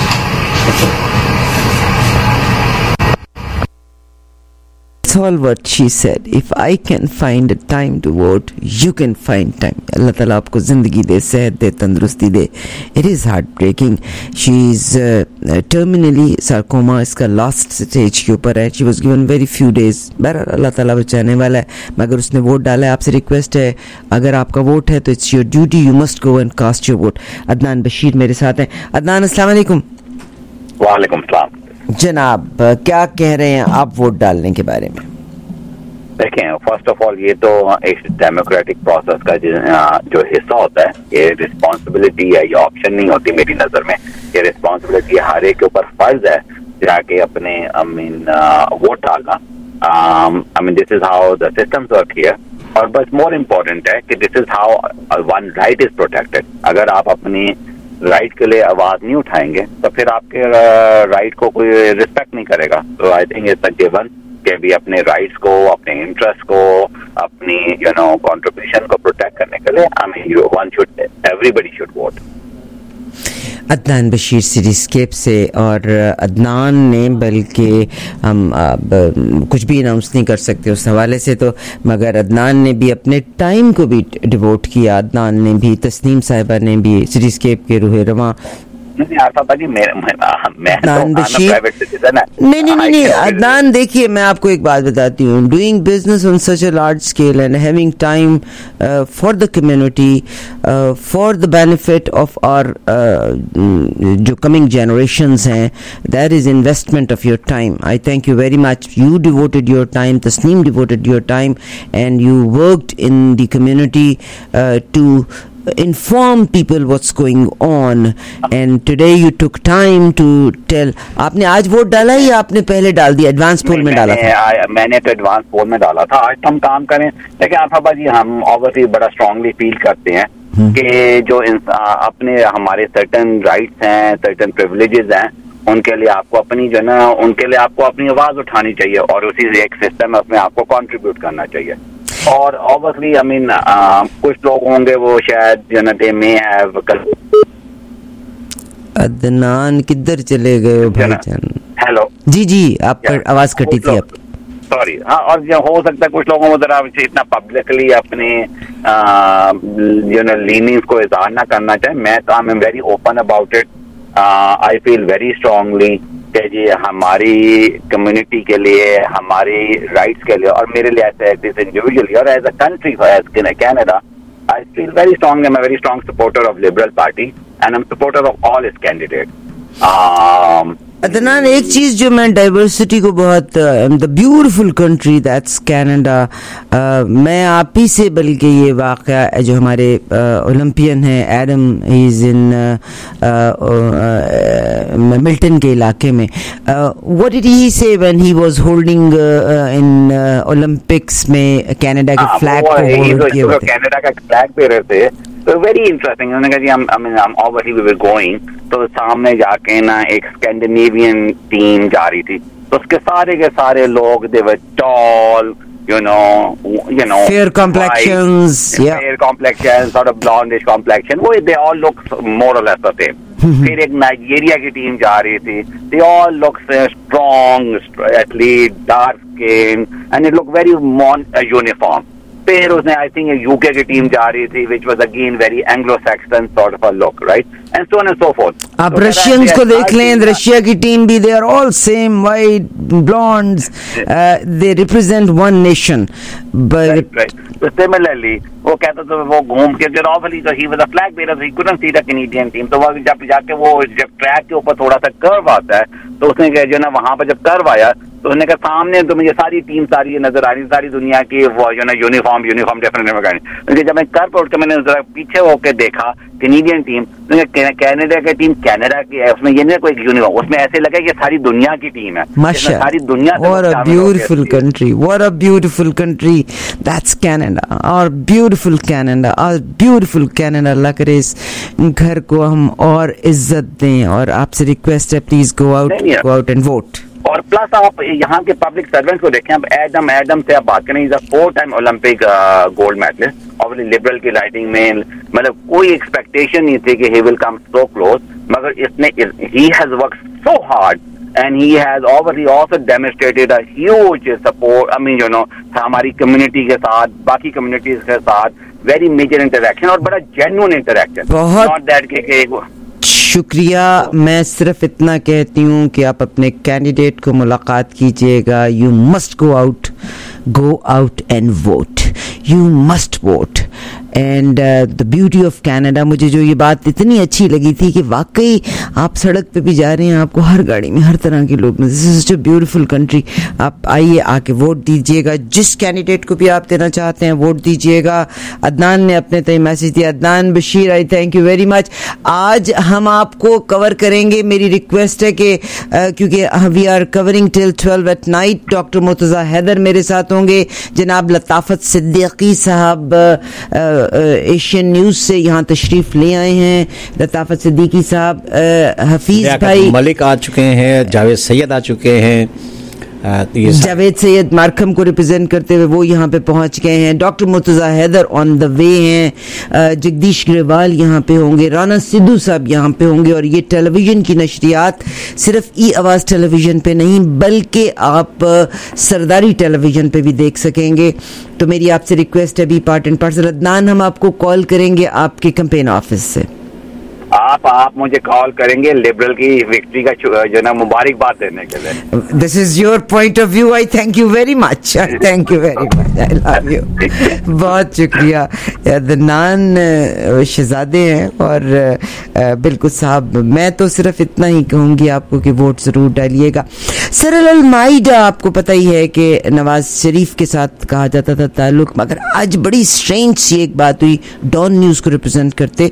That's all what she said. If I can find a time to vote, you can find time. Allah Ta'ala आपको ज़िंदगी दे, सेहत दे, तंदुरुस्ती दे. It is heartbreaking. She is uh, terminally sarcoma, इसका last stage के ऊपर है. She was given very few days. बहरहाल अल्लाह ताला बचाने वाला है, मगर उसने वोट डाला है. आपसे रिक्वेस्ट है, अगर आपका वोट है तो it's your duty, you must go and cast your vote. Adnan Bashir मेरे साथ हैं. अदनान, अस्सलाम वालेकुम. वालेकुम सलाम. जनाब, क्या कह रहे हैं आप वोट डालने के बारे में? देखें, फर्स्ट ऑफ ऑल ये तो एक डेमोक्रेटिक प्रोसेस का जो हिस्सा होता है, ये रिस्पॉन्सिबिलिटी है, ये ऑप्शन नहीं होती मेरी नजर में. ये रिस्पॉन्सिबिलिटी हर एक के ऊपर फर्ज है जाके अपने आई मीन वोट डालना. I mean this is how the systems work here. और बस मोर इम्पोर्टेंट है कि this is how one right is protected. अगर आप अपनी राइट के लिए आवाज नहीं उठाएंगे तो फिर आपके राइट को कोई रिस्पेक्ट नहीं करेगा. तो I think it's a given कि भी अपने राइट्स को, अपने इंटरेस्ट को, अपनी यू नो कंट्रीब्यूशन को प्रोटेक्ट करने के लिए I mean one should, everybody should vote. Adnan Bashir Cityscape से, और अदनान ने बल्कि हम अब कुछ भी अनाउंस नहीं कर सकते उस हवाले से तो, मगर अदनान ने भी अपने टाइम को भी डिवोट किया. अदनान ने भी, तस्नीम साहिबा ने भी, सिटीस्केप के रूह रवां नहीं आफा जी, मैं मैं अदनान बशीर नहीं नहीं नहीं नहीं अदनान, देखिए मैं आपको एक बात बताती हूँ. Doing business on such a large scale and having time for the community, for the benefit of our जो कमिंग जनरेशंस हैं, that is investment of your time. I thank you very much. You devoted your time, Tasneem devoted your time, and you worked in the community to inform people what's going on, and today you took time to tell. आपने आज vote डाला या आपने पहले डाल दिया, advance पोल में डाला था? मैंने तो एडवांस पोल में डाला था. आज हम काम करें, लेकिन आफा जी हम ऑब्वियसली बड़ा स्ट्रांगली फील करते हैं कि जो अपने हमारे सर्टेन राइट्स हैं, सर्टेन प्रिविलेजेस हैं, उनके लिए आपको अपनी जो ना उनके लिए आपको अपनी आवाज उठानी चाहिए, और उसी एक सिस्टम में अपने आपको कंट्रीब्यूट करना चाहिए. और ऑब्वियसली आई मीन कुछ लोग होंगे वो शायद जो ना दे मे हैव. अदनान किधर चले गए हो भाईजान? हेलो जी जी, आप पर आवाज कटी थी आप. सॉरी. हाँ, और जो हो सकता है कुछ लोगों को जरा इतना पब्लिकली अपने जो ना लीनिंग्स को इजहार ना करना चाहिए. मैं तो I am very open about it. I feel very strongly कि जी हमारी कम्युनिटी के लिए, हमारी राइट्स के लिए, और मेरे लिए एज एज इंडिविजुअली और as a country, as Canada, I feel very strong. I am very strong supporter of Liberal Party and I am supporter of all its candidate. Adnan, एक चीज़ जो मैं डाइवर्सिटी को बहुत, the beautiful country that's Canada, मैं आप ही से बल्कि ये वाक़या जो हमारे ओलंपियन है Adam, he is in Milton के इलाके में, what did he say when he was holding in Olympics में कनाडा के फ्लैग को होल्ड किए हुए थे, कनाडा का फ्लैग पे रहते, तो वेरी इंटरेस्टिंग। उन्होंने कहा जी हम आई मीन हम ऑब्वियसली वी वर गोइंग, तो सामने जाके ना एक स्कैंडिनेवियन टीम जा रही थी, तो उसके सारे के सारे लोग they were tall, you know, you know, fair complexions, white, yeah, fair complexion, sort of blondish complexion. वो they all look more or less the same. फिर एक नाइजीरिया की टीम जा रही थी, they all look strong, athlete, dark skin, and it looked very mon uniform. फिर उसने I think UK की टीम जा रही थी, which was again very Anglo-Saxon sort of a look, right? And so on and so forth. आप Russians को देख लें, रशिया की टीम भी, they are all same, white, blondes, uh, they represent one nation. But right, right. So similarly, वो कहता था वो घूम के ऑफली, तो he was a flag bearer, so he couldn't see the Canadian team. तो वो जब जाके वो जब ट्रैक के ऊपर थोड़ा सा कर्व आता है, तो उसने कहा जो ना वहां पर जब कर्व आया, तो उसने कहा सामने तो मुझे सारी टीम सारी नजर आ रही, सारी दुनिया की वो जो ना यूनिफॉर्म यूनिफॉर्म डेफिनेटली। जब मैं कर्व उठ के मैंने जरा पीछे होकर देखा कैनेडियन टीम, कनाडा की टीम कनाडा की है, उसमें ये नहीं कोई यूनिफॉर्म, उसमें ऐसे लगा कि सारी दुनिया की टीम है, सारी दुनिया। What a beautiful country, what a beautiful country, that's Canada, our beautiful Canada, our beautiful Canada। अल्लाह करे इस घर को हम और इज्जत दें, और आपसे रिक्वेस्ट है please go out go out and vote. और प्लस आप यहाँ के पब्लिक सर्वेंट्स को देखें, आप एडम एडम से आप बात करें, is a four time Olympic gold medallist, obviously Liberal की राइटिंग में मतलब कोई एक्सपेक्टेशन नहीं थी कि he will come so close, मगर इसने he has worked so hard and he has obviously also demonstrated a huge support, I mean you know, हमारी कम्युनिटी के साथ, बाकी कम्युनिटीज के साथ वेरी मेजर इंटरेक्शन, और बड़ा जेन्युइन इंटरेक्शन, नॉट दैट के शुक्रिया। मैं सिर्फ इतना कहती हूँ कि आप अपने कैंडिडेट को मुलाकात कीजिएगा, you must go out go out and vote, you must vote. And the beauty of Canada, मुझे जो ये बात इतनी अच्छी लगी थी कि वाकई आप सड़क पे भी जा रहे हैं, आपको हर गाड़ी में हर तरह के लोग, this is such a beautiful country. आप आइए, आके वोट दीजिएगा, जिस कैंडिडेट को भी आप देना चाहते हैं वोट दीजिएगा। अदनान ने अपने तय मैसेज दिया, Adnan Bashir, I thank you very much. आज हम आपको कवर करेंगे, मेरी रिक्वेस्ट है कि uh, क्योंकि we are covering till twelve at night, doctor Murtaza Haider मेरे साथ होंगे, जनाब लताफत सिद्दीकी साहब एशियन न्यूज से यहाँ तशरीफ ले आए हैं, लताफत सिद्दीकी साहब, हफीज भाई मलिक आ चुके हैं, जावेद सैयद आ चुके हैं, जावेद सैयद मार्कम को रिप्रेजेंट करते हुए वो यहाँ पे पहुंच गए हैं, doctor Murtaza Haider on the way हैं, जगदीश ग्रेवाल यहाँ पे होंगे, राना सिद्धू साहब यहाँ पे होंगे। और ये टेलीविज़न की नशरियात सिर्फ ई आवाज़ टेलीविज़न पे नहीं बल्कि आप सरदारी टेलीविज़न पे भी देख सकेंगे। तो मेरी आपसे रिक्वेस्ट है, be part and parcel. Adnan, हम आपको कॉल करेंगे आपके कैंपेन ऑफिस से, आप आप मुझे कॉल करेंगे लिबरल की विक्ट्री का जो ना मुबारकबाद देने के लिए। This is your point of view, I thank you very much, I thank you very much, I love you. बहुत शुक्रिया। अदनान शहजादे हैं और बिल्कुल साहब, मैं तो सिर्फ इतना ही कहूँगी आपको कि वोट ज़रूर डालिएगा। सरल अल-माइदा, आपको पता ही है कि नवाज शरीफ के साथ कहा जाता था ताल्लुक, मगर आज बड़ी स्ट्रेंज सी एक बात हुई, डॉन न्यूज़ को रिप्रेजेंट करते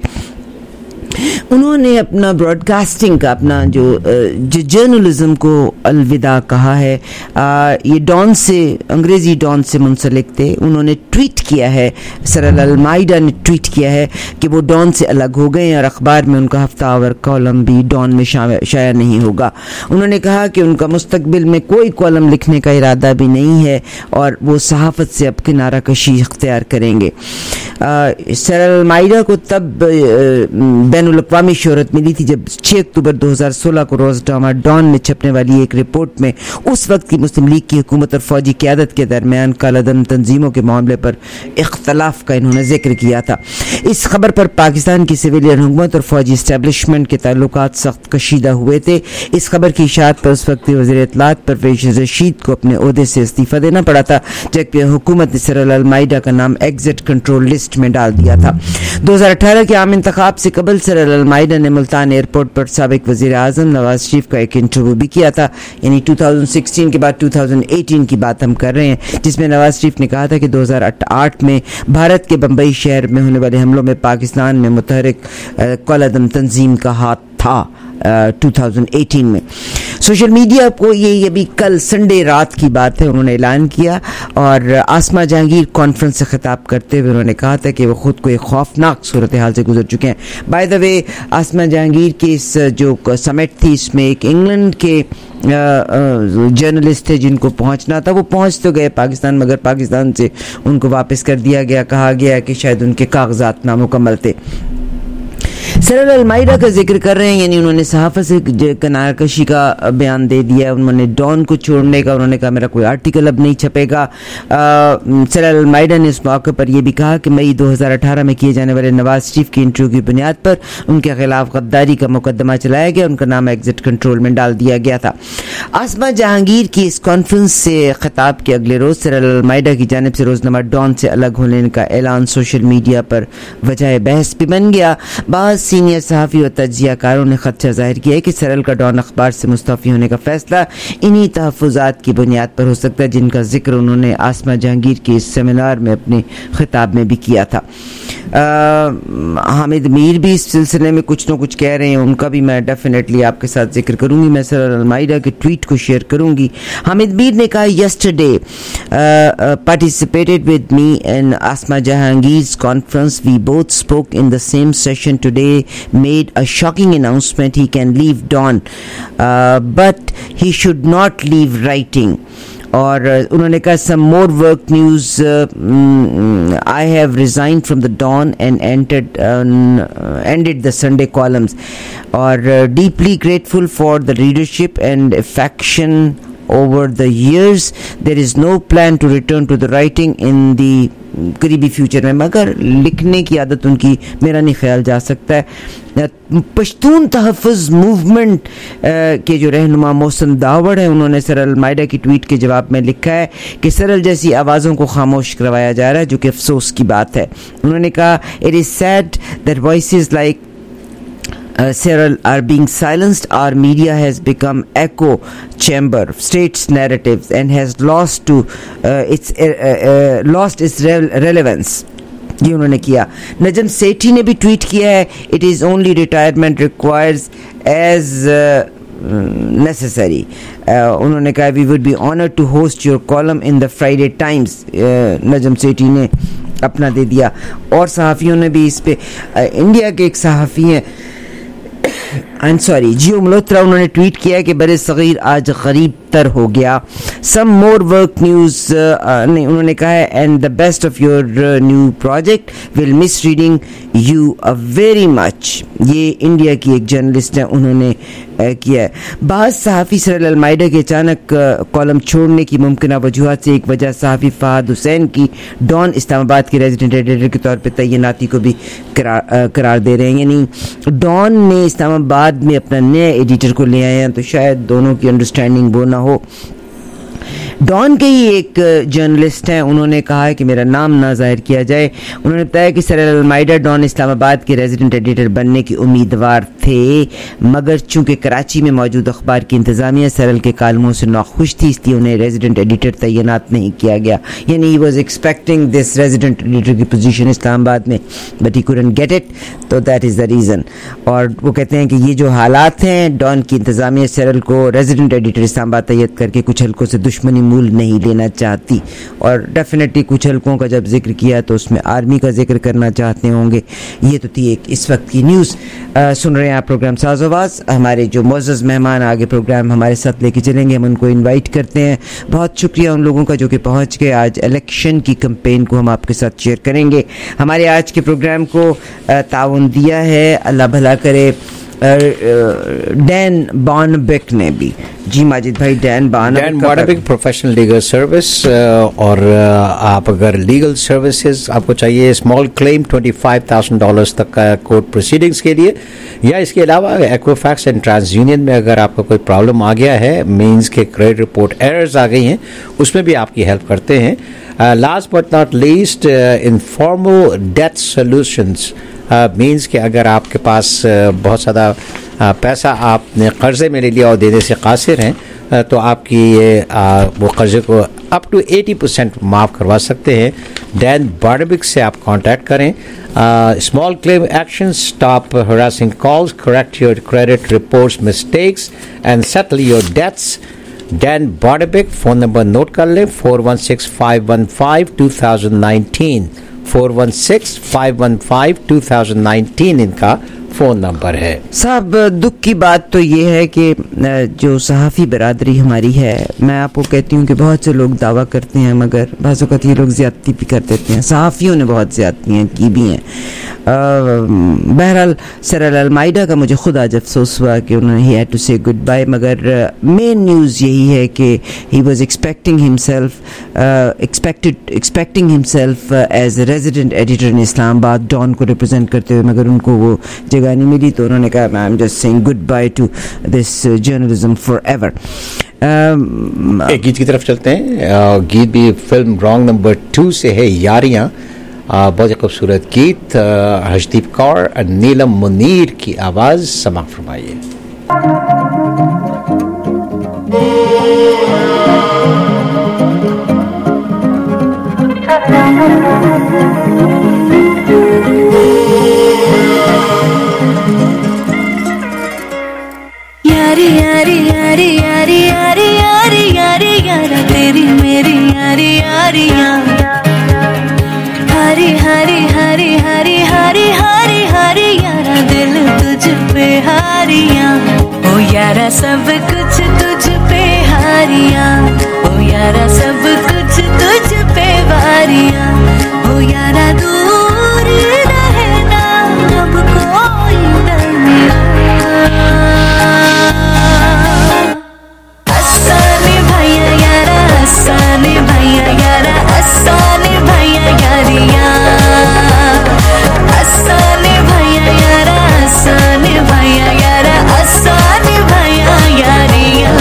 उन्होंने अपना ब्रॉडकास्टिंग का, अपना जो जो जर्नलिज्म को अलविदा कहा है। आ, ये डॉन से, अंग्रेज़ी डॉन से मुंसलिक थे। उन्होंने ट्वीट किया है, सरल अल-माइदा ने ट्वीट किया है कि वो डॉन से अलग हो गए और अखबार में उनका हफ्तावार कॉलम भी डॉन में शाया नहीं होगा। उन्होंने कहा कि उनका मुस्तकबिल में कोई कॉलम लिखने का इरादा भी नहीं है और वो सहाफ़त से अब किनारा कशी इख्तियार करेंगे। सरल अल-माइदा को तब बैनुल-अक़वामी शोहरत मिली थी जब छह अक्टूबर दो हज़ार सोलह को रोज़नामा डॉन में छपने वाली एक रिपोर्ट में उस वक्त की मुस्लिम लीग की हुकूमत और फौजी क़यादत के दरमियान कालाधन तंजीमों के मामले पर इख्तलाफ का इन्होंने जिक्र किया था। इस खबर पर पाकिस्तान की सिविलियन हुकूमत और फौजी इस्टेब्लिशमेंट के ताल्लुकात सख्त कशीदा हुए थे। इस खबर की इशाअत पर उस वक्त वज़ीर इत्तलात परवेज़ रशीद को अपने ओहदे से इस्तीफ़ा देना पड़ा था, जबकि हुकूमत ने सरल अल-माइदा का नाम एग्जिट कंट्रोल लिस्ट में डाल दिया था। दो हज़ार अठारह के आम इंतखाब से कबल सर अल-माइदा ने मुल्तान एयरपोर्ट पर साबिक वज़ीर आज़म नवाज शरीफ का एक इंटरव्यू भी किया था, यानी दो हज़ार सोलह के बाद दो हज़ार अठारह की बात हम कर रहे हैं, जिसमें नवाज शरीफ ने कहा था कि दो हज़ार आठ में भारत के बम्बई शहर में होने वाले हमलों में पाकिस्तान में मुतहरिक कौलदम तंजीम का हाथ था दो हज़ार अठारह में। सोशल मीडिया को ये ये भी कल संडे रात की बात है, उन्होंने ऐलान किया और आसमा जहांगीर कॉन्फ्रेंस से खिताब करते हुए उन्होंने कहा था कि वो खुद को एक खौफनाक सूरत हाल से गुजर चुके हैं। By the way, Asma Jahangir की इस जो समिट थी, इसमें एक इंग्लैंड के जर्नलिस्ट थे जिनको पहुंचना था, वो पहुंच तो गए पाकिस्तान, मगर पाकिस्तान से उनको वापस कर दिया गया, कहा गया कि शायद उनके कागजात नामुकम्मल थे। सर अल-माइदा का जिक्र कर रहे हैं, यानी उन्होंने सहाफ़त से किनारकशी का बयान दे दिया, उन्होंने डॉन को छोड़ने का, उन्होंने कहा मेरा कोई आर्टिकल अब नहीं छपेगा। सर अल-माइदा ने उस मौके पर यह भी कहा कि मई दो हज़ार अठारह में किए जाने वाले नवाज शरीफ की इंटरव्यू की बुनियाद पर उनके खिलाफ गद्दारी का मुकदमा चलाया गया, उनका नाम एग्जिट कंट्रोल में डाल दिया गया था। आसमा जहांगीर की इस कॉन्फ्रेंस से खिताब के अगले रोज़ सर अल-माइदा की जानिब से रोज़नामा डॉन से अलग होने का ऐलान सोशल मीडिया पर वजह बहस भी बन गया। बाज़ सीनियर सहाफ़ी और तज्ज़ियाकारों ने खदशा जाहिर किया है कि सरल का डॉन अखबार से मुस्तफ़ी होने का फैसला इन्हीं तहफ़्फ़ुज़ात की बुनियाद पर हो सकता है, जिनका जिक्र उन्होंने आसमा जहांगीर के इस सेमिनार में अपने खिताब में भी किया था। हामिद मीर भी इस सिलसिले में कुछ न कुछ कह रहे हैं, उनका भी मैं डेफिनेटली आपके साथ जिक्र करूंगी, मैं सर अल-माइदा के ट्वीट को शेयर करूंगी। हामिद मीर ने कहा, yesterday participated with me in Asma Jahangir's conference, we both spoke in the same session today, made a shocking announcement, he can leave Dawn, uh, but he should not leave writing. और uh, उन्होंने कहा some more work news, uh, mm, I have resigned from the Dawn and entered uh, ended the Sunday columns, और uh, deeply grateful for the leadership and affection over the years. There is no plan to return to the writing in the करीबी future में, मगर लिखने की आदत उनकी मेरा नहीं ख्याल जा सकता है। पश्तून तहफ़्फ़ुज़ मूवमेंट के जो रहनुमा मोहसिन दावड़ है, उन्होंने सर अल-माइदा की ट्वीट के जवाब में लिखा है कि सरल जैसी आवाज़ों को खामोश करवाया जा रहा है, जो कि अफसोस की बात है। उन्होंने कहा, it is sad that voices like Uh, Cyril are being silenced. Our media has become echo chamber of states narratives and has lost to uh, its uh, uh, lost its re- relevance. ये उन्होंने किया। नजम सेठी ने भी tweet किया है, it is only retirement requires as uh, necessary. uh, उन्होंने कहा, we would be honored to host your column in the Friday Times. uh, Najam Sethi ने अपना दे दिया। और सहाफ़ियों ने भी इस पे, uh, इंडिया के एक सहाफ़ी हैं, I am sorry, Geo Malhotra, उन्होंने ट्वीट किया कि बरे सगीर आज गरीब तर हो गया। सम मोर वर्क न्यूज़, नहीं, उन्होंने कहा है, and the best of your new project, will miss reading you a very much. ये इंडिया की एक जर्नलिस्ट है, उन्होंने uh, किया है। बाज़ सहाफ़ी सर अल-माइदा के अचानक कॉलम uh, छोड़ने की मुमकिन वजूहात से एक वजह सहाफ़ी फ़हाद हुसैन की डॉन इस्लामाबाद के रेजिडेंट एडिटर के तौर पर तैनाती को भी करार, uh, करार दे रहे हैं, यानी डॉन ने इस्लामाबाद में अपना नया एडिटर को ले आए हैं, तो शायद दोनों की अंडरस्टैंडिंग वो ना हो। डॉन के ही एक जर्नलिस्ट हैं, उन्होंने कहा है कि मेरा नाम ना जाहिर किया जाए। उन्होंने बताया कि सर अल-माइदा डॉन इस्लामाबाद के रेजिडेंट एडिटर बनने की उम्मीदवार थे, मगर चूंकि कराची में मौजूद अखबार की इंतजामिया सरल के कालमों से नाखुश थी, इसलिए उन्हें रेजिडेंट एडिटर तैनात नहीं किया गया। यानी he was expecting this resident editor की पोजीशन इस्लामाबाद में, but he couldn't get it, तो दैट इज़ द रीज़न। और वो कहते हैं कि ये जो हालात हैं, डॉन की इंतजामिया सरल को रेजिडेंट एडिटर इस्लामाबाद तैयद करके कुछ हल्कों से दुश्मनी मूल नहीं लेना चाहती, और डेफिनेटली कुछ हल्कों का जब जिक्र किया तो उसमें आर्मी का जिक्र करना चाहते होंगे। ये तो थी एक इस वक्त की न्यूज़। सुन रहे हैं आप प्रोग्राम साज़ आवाज़। हमारे जो मोअज़्ज़ज़ मेहमान आगे प्रोग्राम हमारे साथ लेके चलेंगे, हम उनको इनवाइट करते हैं। बहुत शुक्रिया उन लोगों का जो कि पहुंच गए। आज इलेक्शन की कैंपेन को हम आपके साथ शेयर करेंगे। हमारे आज के प्रोग्राम को ताउन दिया है, अल्लाह भला करे, डैन बॉनबेक ने भी। जी माजिद भाई, Dan Bonbeck professional legal service, और आप अगर लीगल सर्विसेज आपको चाहिए, small claim twenty five thousand dollars तक का कोर्ट प्रोसीडिंग्स के लिए, या इसके अलावा एक्वाफैक्स एंड ट्रांस यूनियन में अगर आपका कोई प्रॉब्लम आ गया है, मीन्स के क्रेडिट रिपोर्ट एरर्स आ गई हैं, उसमें भी आपकी हेल्प करते हैं। Last but not least, informal debt solutions means कि अगर आपके पास बहुत ज़्यादा पैसा आपने कर्ज़े में ले लिया और देने से कासिर हैं तो आपकी ये वो कर्ज़े को अप टू अस्सी परसेंट माफ़ करवा सकते हैं। डैन बार्डबिक से आप कांटेक्ट करें। Small claim action, stop harassing calls, correct your credit reports mistakes and settle your debts. Dan Bardbick, phone number note कर लें, four one six five one five two thousand nineteen, four one six five one five two thousand nineteen इनका phone number है। साहब दुख की बात तो ये है कि जो सहाफ़ी बरादरी हमारी है, मैं आपको कहती हूँ कि बहुत से लोग दावा करते हैं मगर बाज़ औक़ात ये लोग ज़्यादती भी कर देते हैं। सहाफ़ियों ने बहुत ज़्यादतियाँ की भी हैं। बहरहाल सर अल-माइदा का मुझे खुद आज अफसोस हुआ कि उन्होंने he had to say good bye, मगर मेन न्यूज़ यही है कि he was expecting himself expected expecting himself as a resident editor in Islamabad, Dawn को रिप्रेजेंट करते हुए, मगर उनको वो जगह नहीं मिली तो उन्होंने कहा I am just saying good bye to this journalism forever. एक गीत की तरफ चलते हैं। गीत भी फिल्म रॉन्ग नंबर टू से है, यारियां। बहुत ही खूबसूरत गीत, हर्षदीप कौर और नीलम मुनीर की आवाज़ समाअत फरमाइए। यारी यारी यारी यारी यारी यारी यारी यारा तेरी मेरी यारी यारियां, हरी हरी हरी हरी हरी हरी हरी यारा दिल तुझ पे हारियां, ओ यारा सब कुछ तुझ पे हारियां, ओ यारा सब कुछ तुझ पे वारियां, ओ यारा दूर रहना अब कोई दरमियां। अस्सानी भैया यारा, अस्सानी भैया यारा, अस्सानी भैया यारियां, अस्सानी भैया यारा, अस्सानी भैया यारा, अस्सानी भैया यारियां।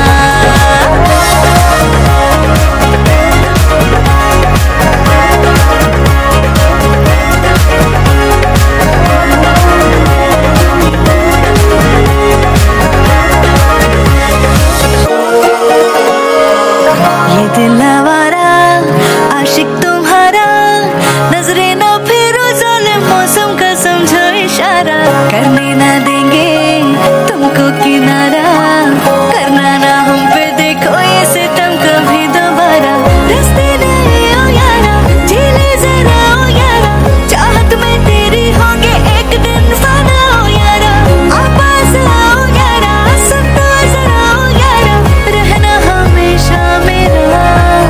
ये दिल आवारा आशिक तुम्हारा, नजरे ना फिरो जालिम मौसम का समझो इशारा, करने ना देंगे तुमको किनारा, करना ना हम पे देखो ये सितम कभी दोबारा, रास्ते नए ओ यारा, झीले जरा ओ यारा, चाहत में तेरी होंगे एक दिन फना ओ यारा, आपास आओ यारा, सुन तो जरा ओ यारा, रहना हमेशा मेरा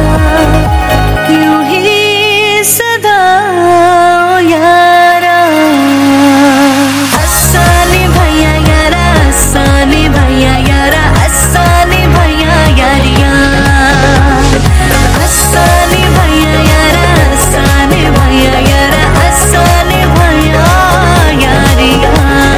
यूं ही सदा ओ यारा। अस्सानी भैया यारा, अस्सानी भैया यारा, अस्सानी भैया यारियां, अस्सानी भैया यारा, अस्सानी भैया यारा, अस्सानी भैया यारियां।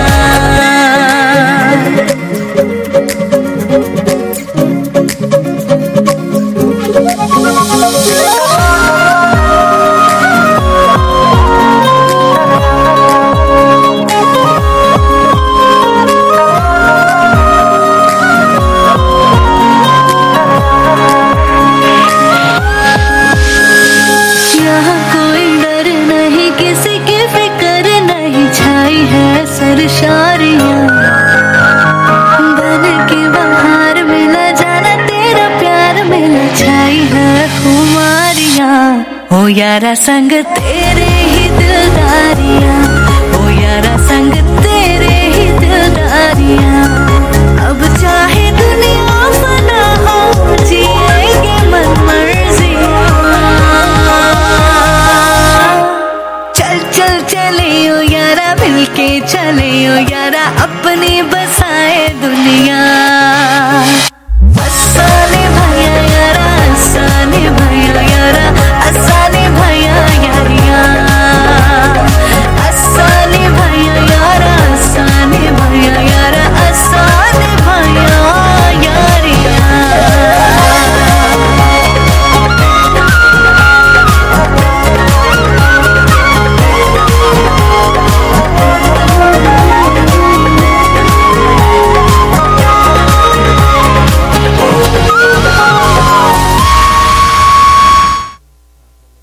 यहाँ कोई डर नहीं, किसी की फिक्र नहीं, छाई है सरशारियाँ, बन के बाहर मिला जाना तेरा प्यार मिला, छाई है खुमारियाँ, ओ यारा संग तेरे ही दिलदारियाँ, ओ यारा संग तेरे ही दिलदारियाँ, अब चाहे दुनिया फना हो जिएंगे मन मर्जियाँ। चल चल चले ओ यारा, मिलके चले ओ यारा, अपनी बसाए दुनिया। अस्सानी भैया यारा, अस्सानी भैया यारा, अस्सानी भैया यारियां,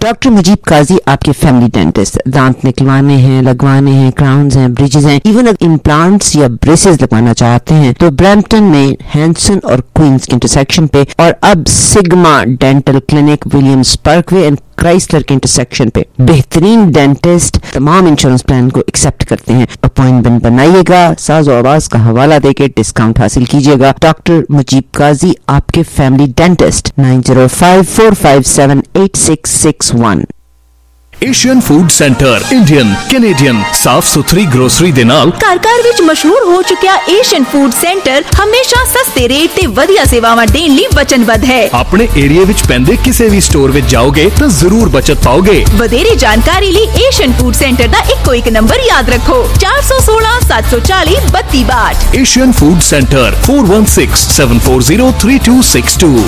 डॉक्टर मुजीब काजी आपके फैमिली डेंटिस्ट। दांत निकलवाने हैं, लगवाने हैं, क्राउन्स हैं, ब्रिजेस हैं, इवन अगर इम्प्लांट्स या ब्रेसेस लगवाना चाहते हैं तो ब्रैम्पटन में हैंसन और क्वींस के इंटरसेक्शन पे, और अब Sigma dental clinic Williams Parkway and Chrysler के इंटरसेक्शन पे बेहतरीन डेंटिस्ट तमाम इंश्योरेंस प्लान को एक्सेप्ट करते हैं। अपॉइंटमेंट बनाइएगा, साज और आवाज का हवाला देके डिस्काउंट हासिल कीजिएगा। डॉक्टर मुजीब काजी आपके family dentist. Nine zero five four five seven eight six six one. Asian food centre Indian Canadian साफ सुथरी ग्रोसरी दे नाल कारकार विच मशहूर हो चुकिया एशियन फूड सेंटर हमेशा सस्ते रेट ते वधिया सेवावां देण लई वचनबद्ध है। अपने एरिया विच पैंदे किसी भी स्टोर विच जाओगे तो जरूर बचत पाओगे। वधेरे जानकारी लई एशियन फूड सेंटर दा इक्को एक नंबर याद रखो, चार सौ सोलह सात सौ चालीस बत्ती बाट। Asian food centre four one six seven four zero three two six two.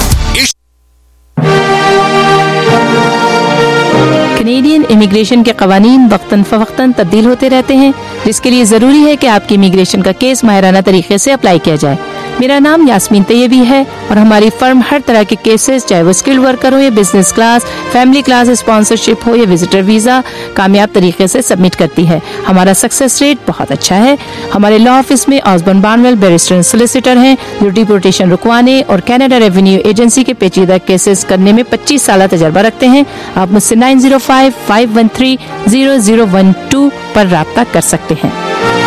Canadian immigration के कवानीन वक्तन फवक्तन तब्दील होते रहते हैं, जिसके लिए ज़रूरी है कि आपकी इमिग्रेशन का केस माहिराना तरीके से अप्लाई किया जाए। मेरा नाम यास्मीन तैयबी है और हमारी फर्म हर तरह के केसेस, चाहे वो स्किल्ड वर्कर हो या business class, family class, sponsorship हो या विजिटर वीज़ा, कामयाब तरीके से सबमिट करती है। हमारा सक्सेस रेट बहुत अच्छा है। हमारे लॉ ऑफिस में Osborne Barnwell barrister and solicitor हैं जो डिपोर्टेशन रुकवाने और कनाडा रेवेन्यू एजेंसी के पेचीदा केसेस करने में पच्चीस साल तजर्बा रखते हैं। आप मुझसे nine zero five five one three zero zero one two पर राब्ता कर सकते हैं।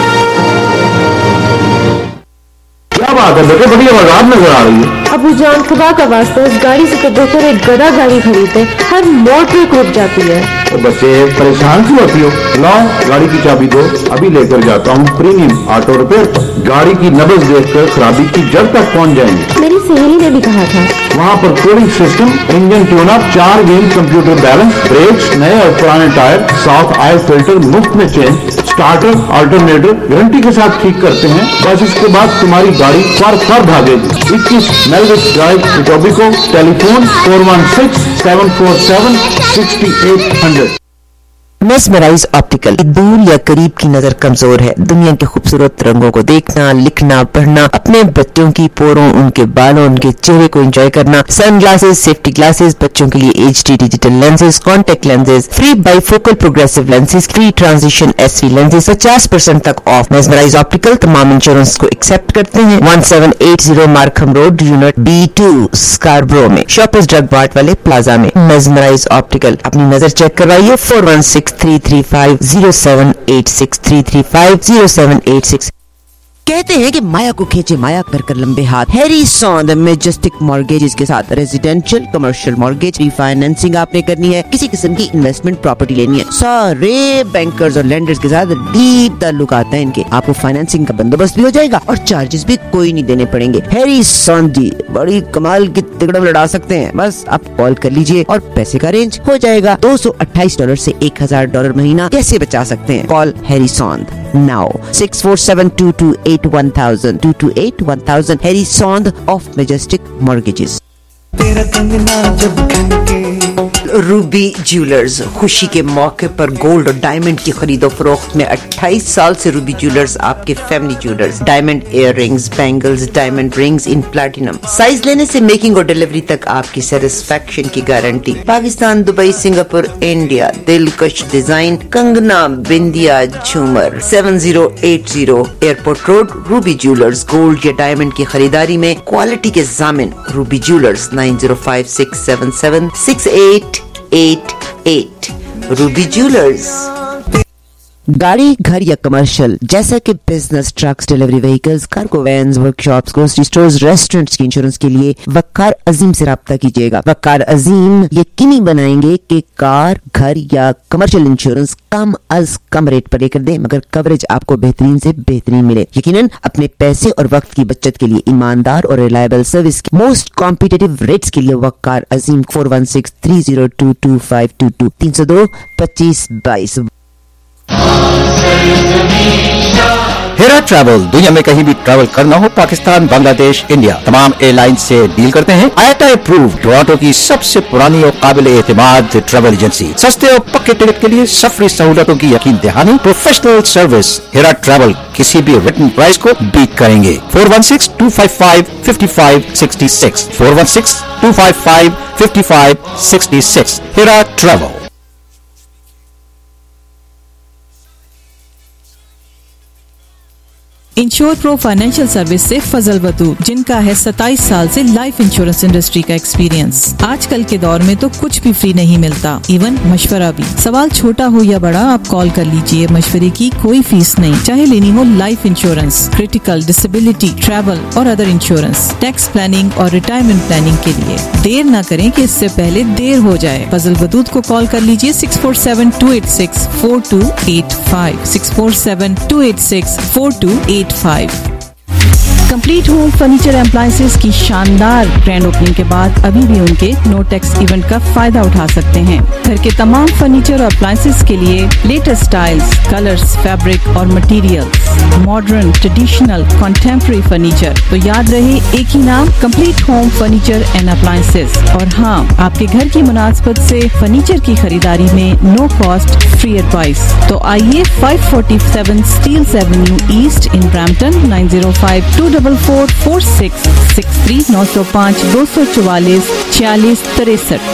क्या बात है बेटे, बड़ी आवाज नजर आ रही है। अबू जान खुदा का वास्ता इस गाड़ी से तो बेहतर एक गधा गाड़ी खरीदे, हर मोड़ पे रुक जाती है। तो बच्चे परेशान क्यों होती हो? लाओ गाड़ी की चाबी दो, अभी लेकर जाता हूँ प्रीमियम ऑटो रिपेयर। गाड़ी की नब्ज देखकर खराबी की जड़ तक पहुँच जाएंगे। मेरी सहेली ने भी कहा था। वहाँ पर cooling system, engine tune up, चार व्हील कंप्यूटर बैलेंस, ब्रेक्स, नए और पुराने टायर, साफ ऑयल फिल्टर मुफ्त में चेंज, स्टार्टर अल्टरनेटर गारंटी के साथ ठीक करते हैं। बस इसके बाद तुम्हारी गाड़ी फर फर भागेगी। इक्कीस मेलविच ड्राइव टोबिको, telephone four one six seven four seven sixty eight hundred. Mesmerize Optical. दूर या करीब की नजर कमजोर है, दुनिया के खूबसूरत रंगों को देखना, लिखना, पढ़ना, अपने बच्चों की पोरों, उनके बालों, उनके चेहरे को एंजॉय करना। सन ग्लासेस, सेफ्टी ग्लासेस, बच्चों के लिए H D digital lenses, contact lenses, free bifocal progressive lenses, free transition S V lenses, पचास परसेंट तक ऑफ। मेस्मराइज ऑप्टिकल तमाम इंश्योरेंस को एक्सेप्ट करते हैं। One seven eight zero Markham road, unit B two, Scarborough में, Shoppers Drug Mart वाले plaza में। Mesmerize Optical. अपनी नजर चेक करवाइए। Four one six three three five zero seven eight six three three five zero seven eight six. कहते हैं कि माया को खींचे माया कर कर लंबे हाथ। हैरी सॉन्द मेजेस्टिक मॉर्गेजेस के साथ रेजिडेंशियल कमर्शियल मॉर्गेज रीफाइनेंसिंग आपने करनी है, किसी किस्म की इन्वेस्टमेंट प्रॉपर्टी लेनी है, सारे बैंकर्स और लेंडर्स के साथ डीप ताल्लुकात हैं इनके। आपको फाइनेंसिंग का बंदोबस्त भी हो जाएगा और चार्जेस भी कोई नहीं देने पड़ेंगे। हैरी सॉन्द जी बड़ी कमाल की तिकड़म लड़ा सकते हैं। बस आप कॉल कर लीजिए और पैसे का अरेंज हो जाएगा। दो सौ अट्ठाईस डॉलर से एक हजार डॉलर महीना कैसे बचा सकते हैं? Call Harry Sond now six four seven two two eight one thousand two two eight one thousand. Harry Sond of Majestic Mortgages. तेरा कंगना जब खनके। रूबी ज्वेलर्स खुशी के मौके पर गोल्ड और डायमंड की खरीदो फरोख्त में अट्ठाईस साल से रूबी ज्वेलर्स आपके family jewellers. Diamond earrings, bangles, diamond rings in platinum. Size लेने से मेकिंग और डिलीवरी तक आपकी सेटिस्फेक्शन की guarantee. Pakistan, Dubai, Singapore, India. दिलकश डिजाइन, कंगना, बिंदिया, झूमर। Seven zero eight zero airport road, Ruby Jewellers. Gold या डायमंड की खरीदारी में क्वालिटी के जामिन Ruby Jewellers. Nine zero five six seven seven six eight eight eight. Ruby Jewellers. गाड़ी, घर या कमर्शियल जैसा कि business, trucks, delivery vehicles, cargo vans, workshops, grocery stores, restaurants की इंश्योरेंस के लिए वक्कार अजीम से राब्ता कीजिएगा। वक्कार अजीम यकीनी बनाएंगे कि कार, घर या कमर्शियल इंश्योरेंस कम अज कम रेट पर लेकर दें, मगर कवरेज आपको बेहतरीन से बेहतरीन मिले। यकीनन अपने पैसे और वक्त की बचत के लिए ईमानदार और रिलायबल सर्विस के मोस्ट कॉम्पिटिटिव रेट्स के लिए Waqar Azeem four one six three zero two two five two two तीन सौ दो पच्चीस बाईस। हेरा ट्रैवल दुनिया में कहीं भी ट्रैवल करना हो, पाकिस्तान, बांग्लादेश, इंडिया, तमाम एयरलाइन से डील करते हैं। I T I approve Toronto की सबसे पुरानी और काबिल एतमाद ट्रैवल एजेंसी। सस्ते और पक्के टिकट के लिए सफरी सहूलतों की यकीन दहानी, प्रोफेशनल सर्विस। हेरा ट्रैवल किसी भी रिटन प्राइस को बीट करेंगे। Four one six two five five fifty five sixty six four one six two five five fifty five sixty six Hera travel. Insure pro financial service से फजल वदूद, जिनका है सत्ताईस साल से लाइफ इंश्योरेंस इंडस्ट्री का experience. आजकल के दौर में तो कुछ भी फ्री नहीं मिलता, इवन मशवरा भी। सवाल छोटा हो या बड़ा, आप कॉल कर लीजिए। मशवरे की कोई फीस नहीं, चाहे लेनी हो life insurance, critical, disability, travel और अदर इंश्योरेंस, टैक्स प्लानिंग और रिटायरमेंट प्लानिंग के लिए। देर न करें कि इससे पहले देर हो जाए। फजल वदूद को कॉल कर लीजिए six four seven two eight six four two eight five six four seven two eight six four two eight five. Complete home furniture appliances की शानदार ग्रैंड ओपनिंग के बाद अभी भी उनके नो टैक्स इवेंट का फायदा उठा सकते हैं। घर के तमाम फर्नीचर और अप्लायंसेस के लिए लेटेस्ट स्टाइल्स, कलर्स, फैब्रिक और materials, modern, traditional, contemporary furniture. तो याद रहे एक ही नाम, complete home furniture and appliances. और हाँ, आपके घर की मुनासबत से फर्नीचर की खरीदारी में नो कॉस्ट फ्री एडवाइस। तो आइए five forty seven Steeles avenue east in Brampton nine zero five two double four four six six three नौ सौ पाँच दो सौ चौवालीस छियालीस तिरसठ।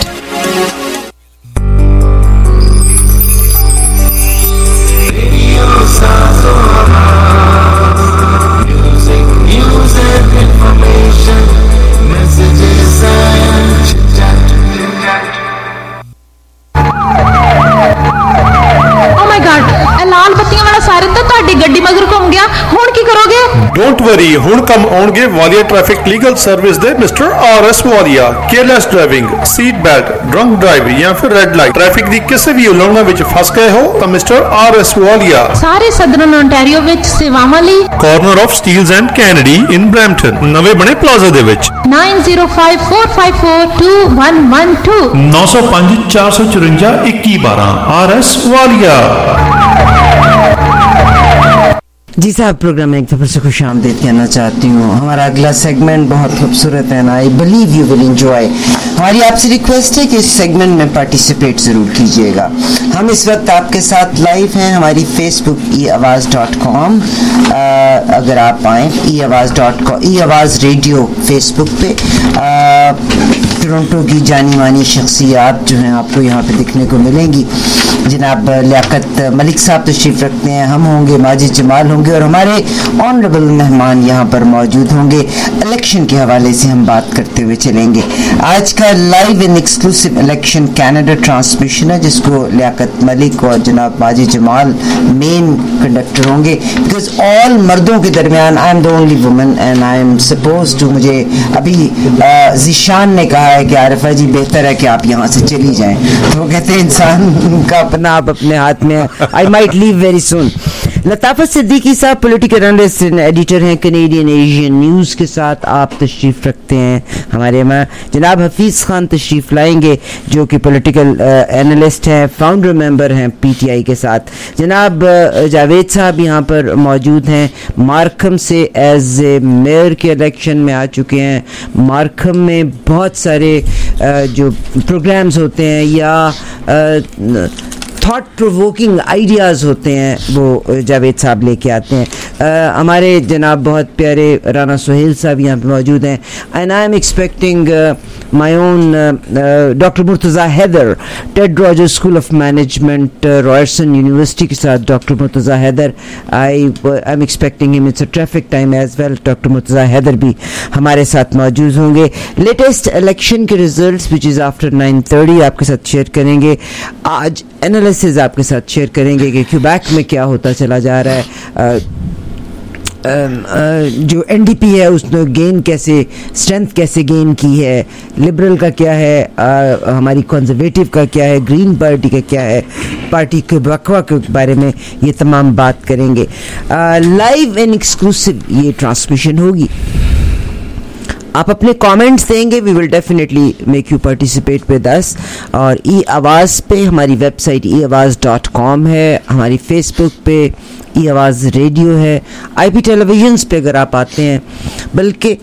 गड्डी मगर घूम गया, हुण की करोगे? डोंट वरी, हुण कम आउणगे वालिया ट्रैफिक लीगल सर्विस दे mister R S Walia. Careless driving, seat belt, drunk drive या फिर रेड लाइट, ट्रैफिक दी किसी भी उल्लंघना विच फस गए हो तो मिस्टर आर एस वालिया सारे सदरन ओंटारियो विच सेवावां लई corner of Steeles and Kennedy in Brampton, नवे बने प्लाजा दे विच nine zero five four five four two one one two नौ सौ पाँच चार सौ चुरंजा इक्की बारह आर एस वालिया। जी साहब, प्रोग्राम में एक दफा से खुश आमदीद कहना चाहती हूँ। हमारा अगला सेगमेंट बहुत खूबसूरत है ना, I believe you will enjoy. हमारी आपसे रिक्वेस्ट है कि इस सेगमेंट में पार्टिसिपेट ज़रूर कीजिएगा। हम इस वक्त आपके साथ लाइव हैं हमारी फेसबुक ई आवाज़ डॉट कॉम, अगर आप आएँ ई आवाज़ डॉट कॉम, ई आवाज़ रेडियो फेसबुक पे। टोरंटो की जानी मानी शख्सियात जो हैं आपको यहाँ पे दिखने को मिलेंगी। जनाब लियाकत मलिक साहब तशरीफ़ रखते हैं, हम होंगे, माजिद जमाल होंगे और हमारे ऑनरेबल मेहमान यहाँ पर मौजूद होंगे। इलेक्शन के हवाले से हम बात करते हुए चलेंगे। आज का live and exclusive election Canada transmission है, जिसको लियाकत मलिक और जनाब माजिद जमाल मेन कंडक्टर होंगे। बिकॉज ऑल मर्दों के दरमियान I am the only woman and I am suppose to, मुझे अभी जीशान ने कहा है कि आरिफा जी बेहतर है कि आप यहाँ से चली जाएं, तो वो कहते हैं इंसान का अपना आप अपने हाथ में। I might leave very soon. Latafat Siddiqui साहब पॉलिटिकल एनालिस्ट एडिटर हैं कैनेडियन एशियन न्यूज़ के साथ आप तशरीफ़ रखते हैं हमारे में। जनाब हफीज़ खान तशरीफ़ लाएंगे जो कि पॉलिटिकल एनालिस्ट हैं, फाउंडर मेंबर हैं पीटीआई के साथ। जनाब जावेद साहब यहाँ पर मौजूद हैं, मार्कम से एज ए मेयर के इलेक्शन में आ चुके हैं। मार्कम में बहुत सारे जो प्रोग्राम्स होते हैं या थॉट प्रोवोकिंग आइडियाज़ होते हैं वो जावेद साहब लेके आते हैं। uh, हमारे जनाब बहुत प्यारे राना सुहेल साहब यहाँ पे मौजूद हैं। And I am expecting my own doctor Murtaza Haider, Ted Rogers school of management Ryerson university के साथ doctor Murtaza Haider, I I am expecting him. It's a traffic time as well. Doctor Murtaza Haider भी हमारे साथ मौजूद होंगे। लेटेस्ट इलेक्शन के results which is after nine thirty आपके साथ शेयर करेंगे। आज एनालिसिस आपके साथ शेयर करेंगे कि क्यूबेक में क्या होता चला जा रहा है। आ, आ, आ, जो एनडीपी है उसने गेन कैसे, स्ट्रेंथ कैसे गेन की है, लिबरल का क्या है, आ, हमारी कंजर्वेटिव का क्या है, ग्रीन पार्टी का क्या है, पार्टी के बकवा के बारे में ये तमाम बात करेंगे। लाइव एंड एक्सक्लूसिव ये ट्रांसमिशन होगी। आप अपने कमेंट्स देंगे, we will definitely make you participate with us. और ई आवाज़ पे हमारी वेबसाइट ई आवाज़ डॉट कॉम है, हमारी फेसबुक पे ई आवाज़ रेडियो है, आई पी टेलीविजन पे अगर आप आते हैं, बल्कि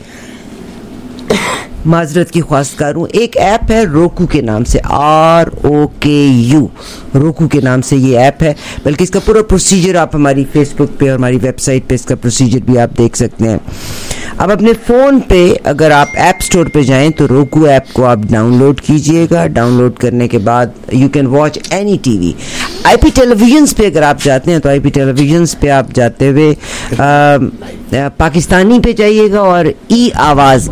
माजरत की ख्वास्तकार हूँ, एक ऐप है रोकू के नाम से, आर ओ के यू, रोकू के नाम से ये ऐप है। बल्कि इसका पूरा प्रोसीजर आप हमारी फेसबुक पे और हमारी वेबसाइट पे इसका प्रोसीजर भी आप देख सकते हैं। अब अपने फ़ोन पे अगर आप ऐप स्टोर पे जाएं तो रोकू ऐप को आप डाउनलोड कीजिएगा। डाउनलोड करने के बाद you can watch any TV. IP televisions पे अगर आप जाते हैं तो आईपी टेलीविजन्स पे आप जाते हुए पाकिस्तानी पे जाइएगा और ई आवाज़